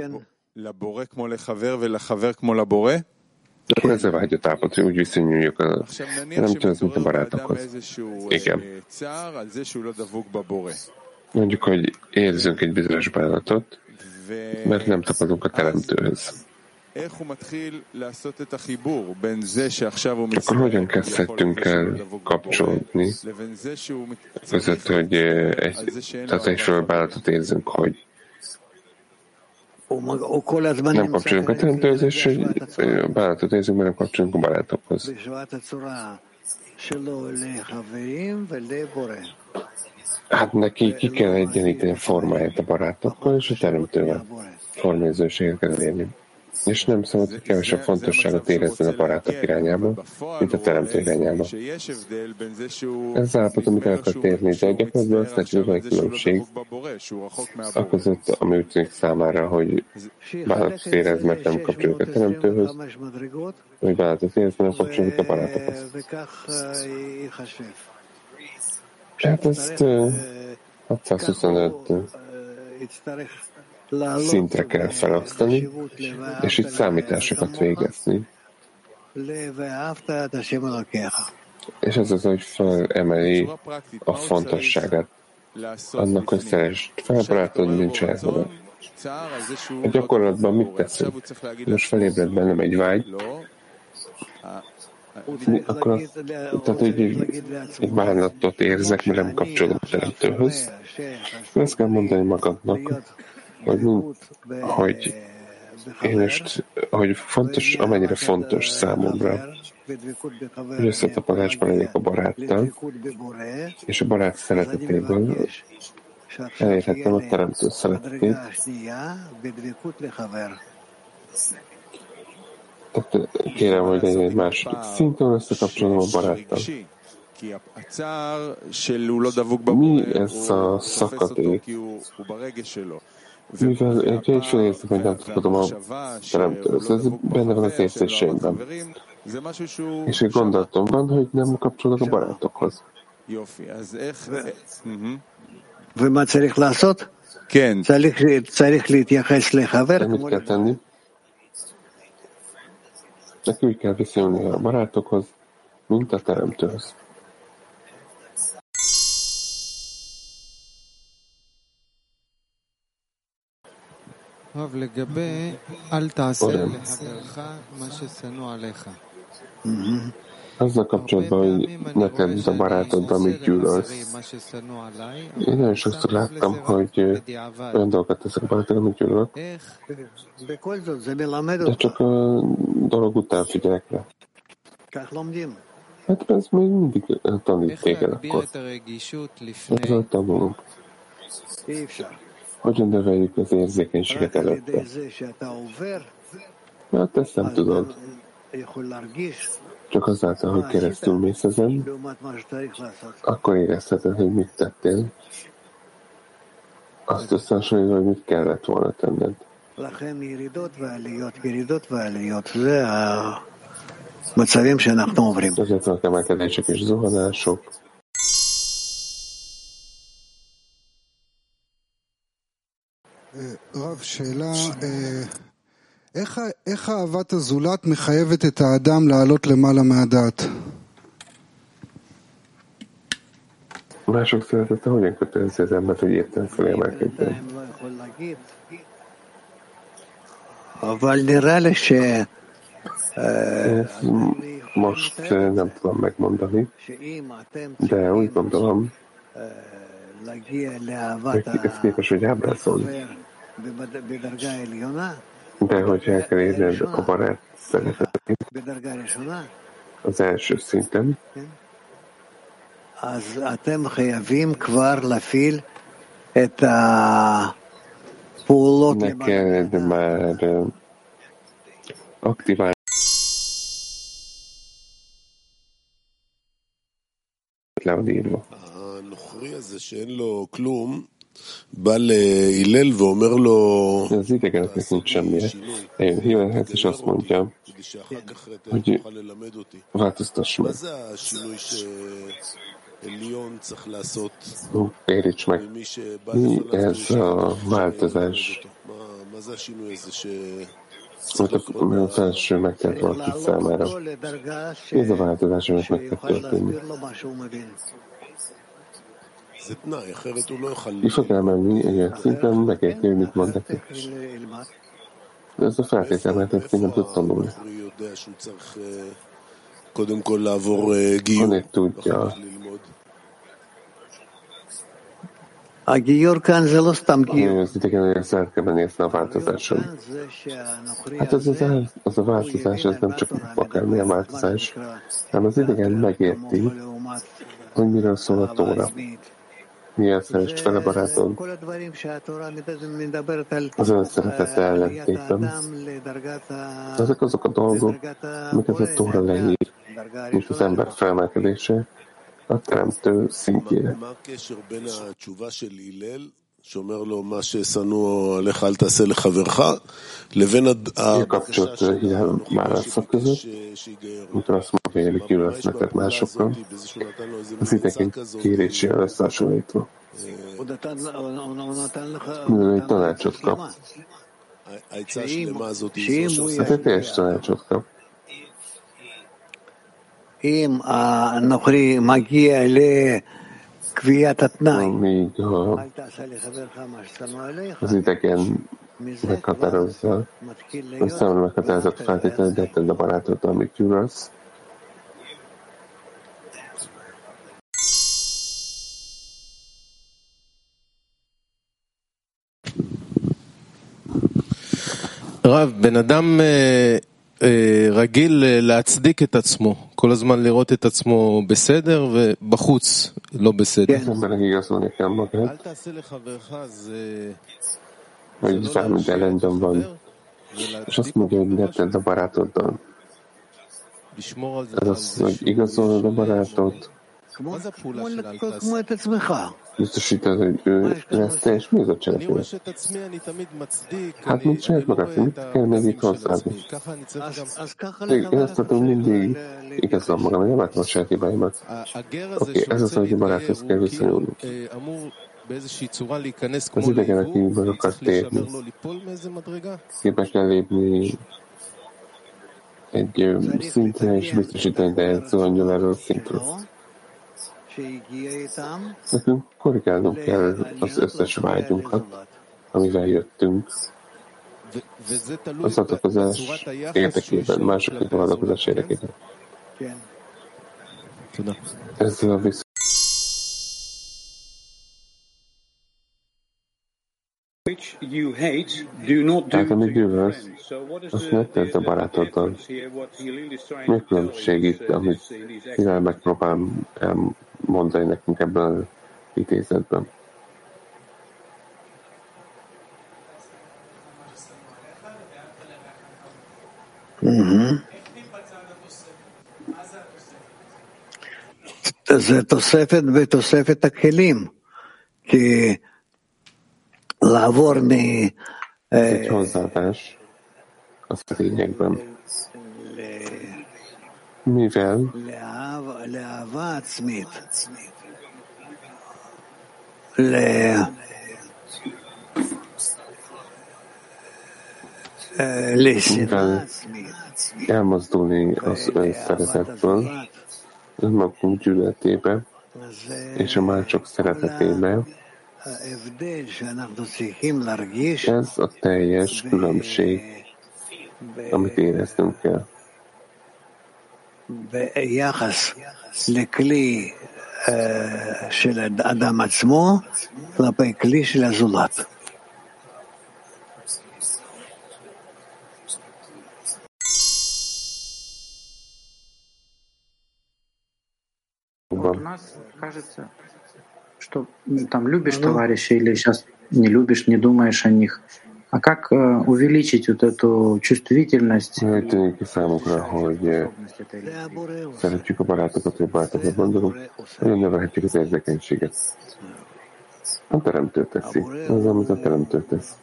Speaker 9: Akkor ezzel vágyott állapot, hogy úgy viszonyuljuk a teremtőhöz, mint a barátokhoz. Igen. Mondjuk, hogy érzünk egy bizonyos bánatot, mert nem tapadunk a teremtőhöz. Akkor hogyan kezdhetünk el kapcsolódni között, hogy egy, tehát egyfelől bánatot érzünk, hogy nem kapcsolunk a teremtőhöz, és hogy bánatot érzünk, mert nem kapcsolunk a barátokhoz. Hát neki ki kell egyenlíteni a formáját a barátokkal és a teremtővel. Formérzőséget kell elérni. És nem szabad, hogy kevesebb fontosságot érezzen a barátok irányába, mint a teremtő irányába. Ez az állapot, amit el akar térni, de gyakorlatban azt látjuk, hogy van egy különbség aközött, ami úgy tűnik számára, hogy bánatot érez, mert nem kapcsoljuk a teremtőhöz, vagy bánatot érez, mert nem kapcsoljuk a barátokhoz. Hát ezt hatszázhuszonöt szintre kell felosztani, és itt számításokat végezni. És ez az, hogy felemeli a fontosságát annak, hogy szeresd felbarátod, mint saját magad. A gyakorlatban mit teszünk? Most felébred bennem egy vágy, akkor tehát egy, egy bánatot érzek, mert nem kapcsolódom a teremtőhöz. Ezt kell mondani magadnak, hogy, hogy én most, hogy fontos, amennyire fontos számomra, hogy összetapadásban legyek a baráttal, és a barát szeretetéből elérhetem a teremtő szeretetét. Tehát kérem, hogy legyen egy második szinten összekapcsolom a baráttal. Mi ez a szakadék? Mivel egy egyféle érzem, hogy nem tudom a teremtőhöz, ez benne van az érzéseimben. És egy gondolatom van, hogy nem kapcsolok a barátokhoz.
Speaker 10: ומה צריך לעשות?
Speaker 9: כן.
Speaker 10: צריך, צריך להתייחס לחבר.
Speaker 9: Mit kell tenni? Neki úgy kell viszonyulni a barátokhoz, mint a teremtőhöz. Azzal kapcsolatban, hogy ne tedd a barátod, amit gyűlölsz. Én nagyon sokszor láttam, hogy olyan dolgokat teszek a barátod, amit gyűlölök, de csak a dolog után figyelek rá. Hát ez még mindig tanít téged akkor. Ezzel tanulunk. Hogyan növeljük az érzékenységet előtte? Hát ezt nem tudod. Csak azáltal, hogy keresztül mész ezen, akkor érezheted, hogy mit tettél. Azt összehasonlítva, hogy mit kellett volna tenned. Ezért vannak emelkedések és zuhanások.
Speaker 8: רב, שאלה, איך, איך אהבת הזולת מחייבת את האדם לעלות למעלה מהדעת?
Speaker 9: Mások szeretete hogyan kötelezi az embert, hogy értelem fölemelkedjen? Ezt most nem tudom megmondani, de úgy gondolom, hogy ez képes, hogy ábrázolni. De hogyha el kell érned a barát szeretetét az első szinten, neked már aktiválni le van írva. Az idegeneknek nincs semmire. Eljön Hillelhez, és azt mondja, hogy változtass meg. Éríts meg. Mi ez a változás? A felső megtelt valaki számára. Ez a változás, amit meg kell történni. Ki fog elmenni egy olyan szinten, megérti, hogy mit mond neki. De ez a feltétel, mert ezt nem tud tanulni. Honnét tudja. Az idegen olyan szeret kell menni ezt a változáson. Hát az, az, az a változás, ez nem csak akármilyen változás, hanem az idegen megérti, hogy miről szól a Tóra. Milyen szerest fel a barátod. Az ön szeretete ellentétben. Ezek azok a dolgok, amiket a Tóra leír, mint az ember felmelkedése a teremtő szintjére. A kapcsolat Hillel válaszok között, amikor azt mondja, hogy gyűlölsz neked másokkal, az idegen kérésével összehasonlítva. Mivel egy tanácsot kap. Hát egy teljes tanácsot kap. Amíg a, az idegen meghatározza, a számomra meghatározott feltétlenül, de tedd a barátod, amit gyűlölsz.
Speaker 10: רב, בן אדם רגיל להצדיק את עצמו, כל הזמן לראות את עצמו בסדר ובחוץ לא בסדר.
Speaker 8: אל תעשה לחברך, זה...
Speaker 9: hogy bármi ellenben van, és azt mondja, hogy ne tedd a barátoddal. Ez az, hogy igazolod a barátot, biztosítod, hogy ő lesz teljes, mi az a cselekvés? Hát mint saját magát, mit kell még itt hozzáadni? Én azt tudom, mindig igazolom magam, hogy nem látom a saját hibáimat. Oké, ez az, hogy a baráthoz kell viszonyulni. Az idegen, aki meg akar térni, képes kell lépni egy szintre és biztosítani Dejjel Angyal erről a szintről. Nekünk korrigálnunk kell az összes vágyunkat, amivel jöttünk, az adakozás érdekében, másoknak az adakozás érdekében. Ezzel a visz... Tehát amit gyűlölsz, azt ne tedd a barátoddal. Mi a különbség itt, amit mivel megpróbálom mondani nekünk ebben az idézetben?
Speaker 11: זה תוספת בתוספת הכלים, כי לעבור מ...
Speaker 9: Ez egy hozzáadás az a lényegben. Mivel
Speaker 11: לאהבה עצמית, לשנאה עצמית,
Speaker 9: elmozdulni az önszeretetből, önmagunk gyűlöletébe és a mások szeretetébe, ez a teljes különbség, amit éreznünk kell.
Speaker 11: ביחס לכלי של האדם עצמו כלפי כלי של הזולת.
Speaker 5: У нас кажется, что там любишь товарища или сейчас не любишь, не думаешь о них. А как э, увеличить вот эту чувствительность?
Speaker 9: Tűnik számukra, hogy szeretjük a barátokat, vagy barátokat gondolunk, nagyon növelhetjük az érzékenységet. A teremtő teszi. Az, amit a teremtő tesz.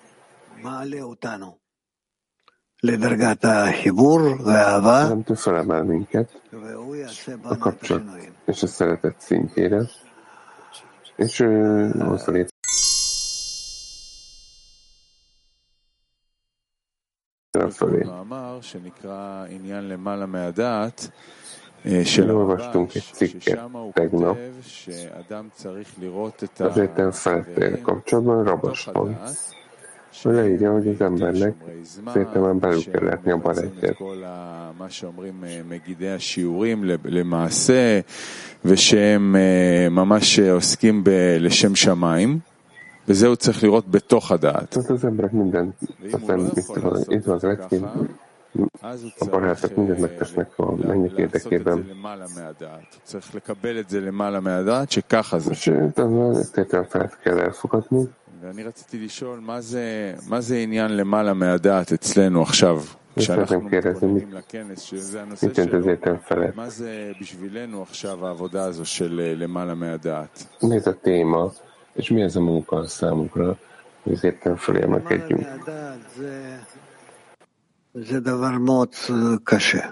Speaker 9: A teremtő felemel minket a kapcsolat és a szeretet szintjére, és ő hozza létre fölé. Olvastunk egy cikket tegnap az értelem felettével kapcsolatban, Rabasban. Ő leírja, hogy az embernek az értelmen belül kell látni a barátját.
Speaker 3: ושהם ממש עוסקים לשם שמיים, וזה הוא צריך לראות בתוך הדעת.
Speaker 9: az emberek minden, aztán itt van az Reckin, a barátok mindent megtesznek a mennyek érdekében.
Speaker 3: צריך לקבל את זה למעלה מהדעת, שככה זה.
Speaker 9: és ezt értelem felett kell elfogadni.
Speaker 3: ואני רציתי לשאול, מה זה, מה זה עניין למעלה מהדעת אצלנו עכשיו? כשאנחנו מתכוננים לכנס, שזה הנושא שלו, מה זה בשבילנו עכשיו העבודה הזו של למעלה מהדעת?
Speaker 9: Mi ez a téma, és mi ez a munka számunkra, hogy az értelem felé emelkedjünk?
Speaker 11: זה דבר מאוד קשה.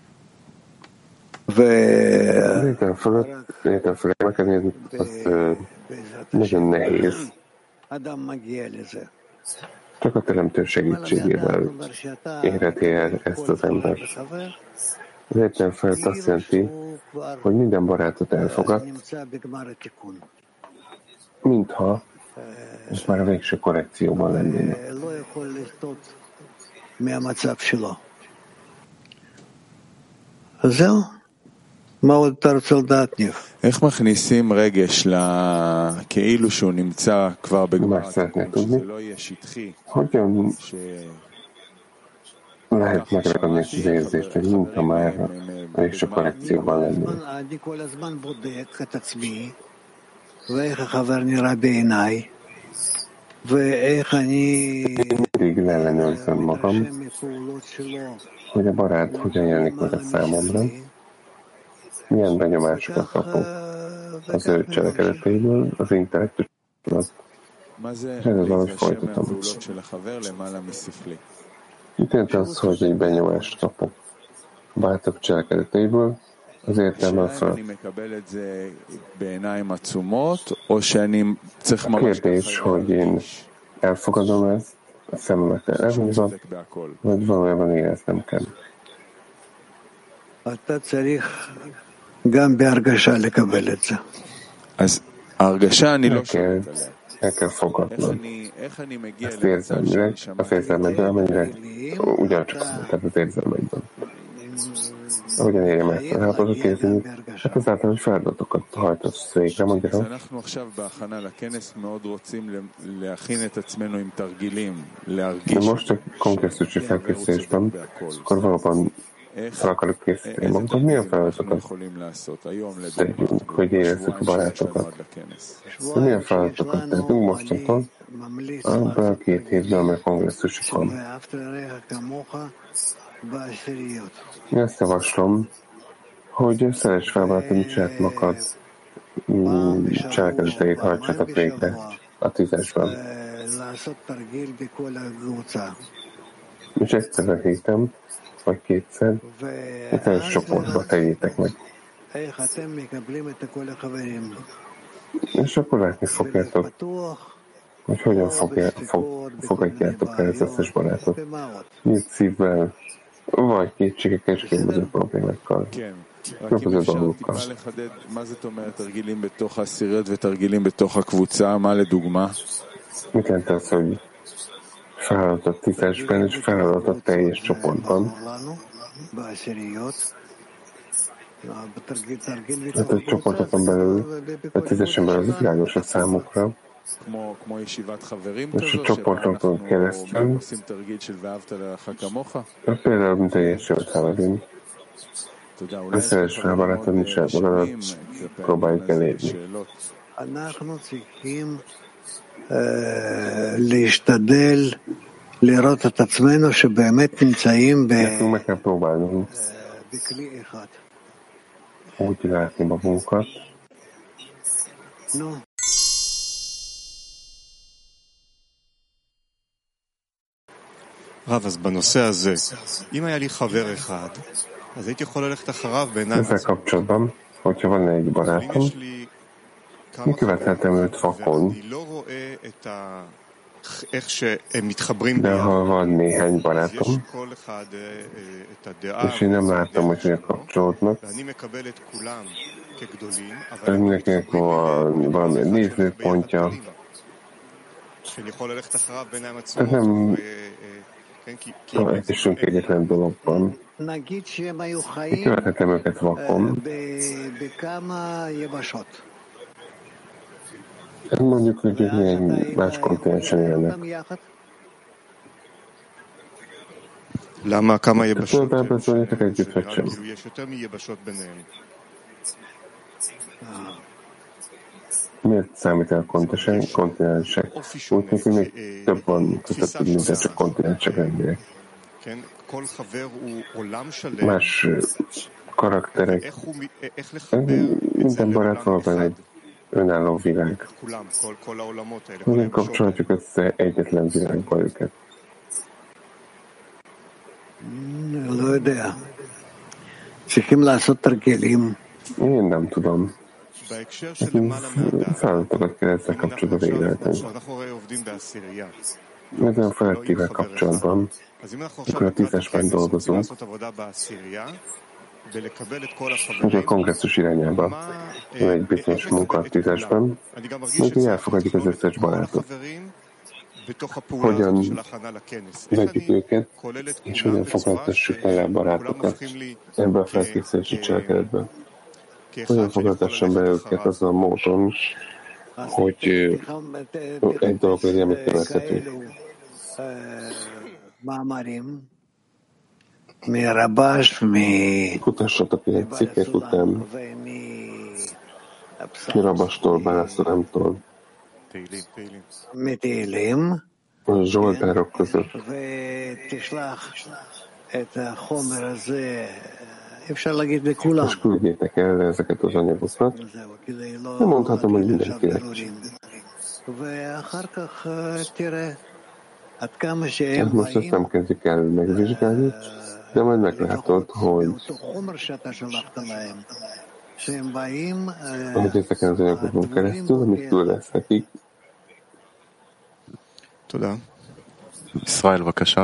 Speaker 9: Az értelem felé emelkedni, az nagyon nehéz. Csak a teremtő segítségével érheti el ezt az ember. Az értelem felett azt jelenti, hogy minden barátot elfogad, mintha most már a végső korrekcióban lennének.
Speaker 11: זהו? מה עוד אתה רוצה לדעת, ניב?
Speaker 3: איך מכניסים רגש כאילו שהוא נמצא כבר בגמר התיקון, שזה לא יהיה שטחי?
Speaker 9: lehet megragadni az érzést, hogy mintha már a végső korrekcióban lennének.
Speaker 11: אני כל הזמן בודק את עצמי, ואיך החבר נראה בעיניי, ואיך אני...
Speaker 9: mindig ellenőrzöm magam, hogy a barát hogyan jelenik meg a számomra, milyen benyomásokat kapok az ő cselekedeteiből, az intellektusról. És ez az, amit folytatom. Mit jelent az, hogy egy benyomást kapok a barátok cselekedeteiből, az értelme fel? A kérdés, hogy én elfogadom ezt, a szememet elhúzva, vagy valójában éreznem kell.
Speaker 3: אז ההרגשה אני לא שולט עליה.
Speaker 9: El kell fogadnod. Ezt érzelmileg, az érzelmedben, amennyire ugyancsak tehát az érzelmedben. Ahogyan érjem el felháborút érzeni, hát azáltal, hogy feladatokat hajtasz végre, magyarul. De most a kongresszusi felkészülésben, akkor valóban fel akarjuk készíteni magunkat, milyen feladatokat tegyünk, hogy érezzük a barátokat. De milyen feladatokat tettünk mostantól, abban a két hétben, amely kongresszus van. Én azt javaslom, hogy szeress fel barátom saját magad cselekedeteit hajtsatok végre a tízesben. És egyszer hétem, vagy kétszer, a teljes csoportba tegyétek meg. És akkor látni fogjátok, hogy hogyan fogja, fog, fogadjátok el az összes barátot. Nyílt szívvel, vagy kétségekkel és különböző problémákkal. különböző dolgokkal. Mit jelent az, hogy feladatot tízesben és feladatot teljes csoportban? Hát a csoportokon belül, a tízesen belül az világos a számukra, és a csoportokon keresztül, például, mint a Jesőt Havarim, a szeres felbarátodni saját magadat próbáljuk elérni. Nekünk meg kell próbálnunk úgy látni magunkat,
Speaker 12: רב, אז בנושא הזה, אם היה לי חבר אחד, אז הייתי יכול ללכת אחריו בעיניים
Speaker 9: ezzel kapcsolatban, hogyha van egy barátom, mi követhetem őt vakon, de ha van néhány barátom, és én nem látom, hogy ők kapcsolódnak, de mindenkinek van valami nézőpontja, ez nem egyesünk egyetlen dologban. Én követhetem őket vakon. Mondjuk, hogy ők milyen más kontinensen élnek. Tudod beszélnétek együtt, vagy sem? Miért számít el kontinensek? Úgy tűnik, hogy még több van közöttük, mint csak kontinensek lennének. Más karakterek. Minden barát valóban egy önálló világ. Hogyan kapcsolhatjuk össze egyetlen világba őket? Én nem tudom. Nekünk feladatokat kell ezzel kapcsolatban végrehajtani. Ezen felettével kapcsolatban, akkor a tízesben dolgozunk, hogy a kongresszus irányába van egy bizonyos munka a tízesben, majd hogy elfogadjuk az összes barátot. Hogyan vegyük őket, és hogyan fogadtassuk el a barátokat ebbe a felkészülési cselekedetben. Hogyan fogadtassam be őket azon a módon, hogy egy dolog legyen, amit követhetünk. Kutassatok egy cikket után, Rabastól, Bászoremtól, a zsoltárok között. És küldjétek el ezeket az anyagokat. Nem mondhatom, hogy mindenkinek. Hát most ezt nem kezdjük el megvizsgálni, de majd meglátod, hogy amit ezeken az anyagokon keresztül, amit küldesz nekik.
Speaker 2: Israel, בבקשה.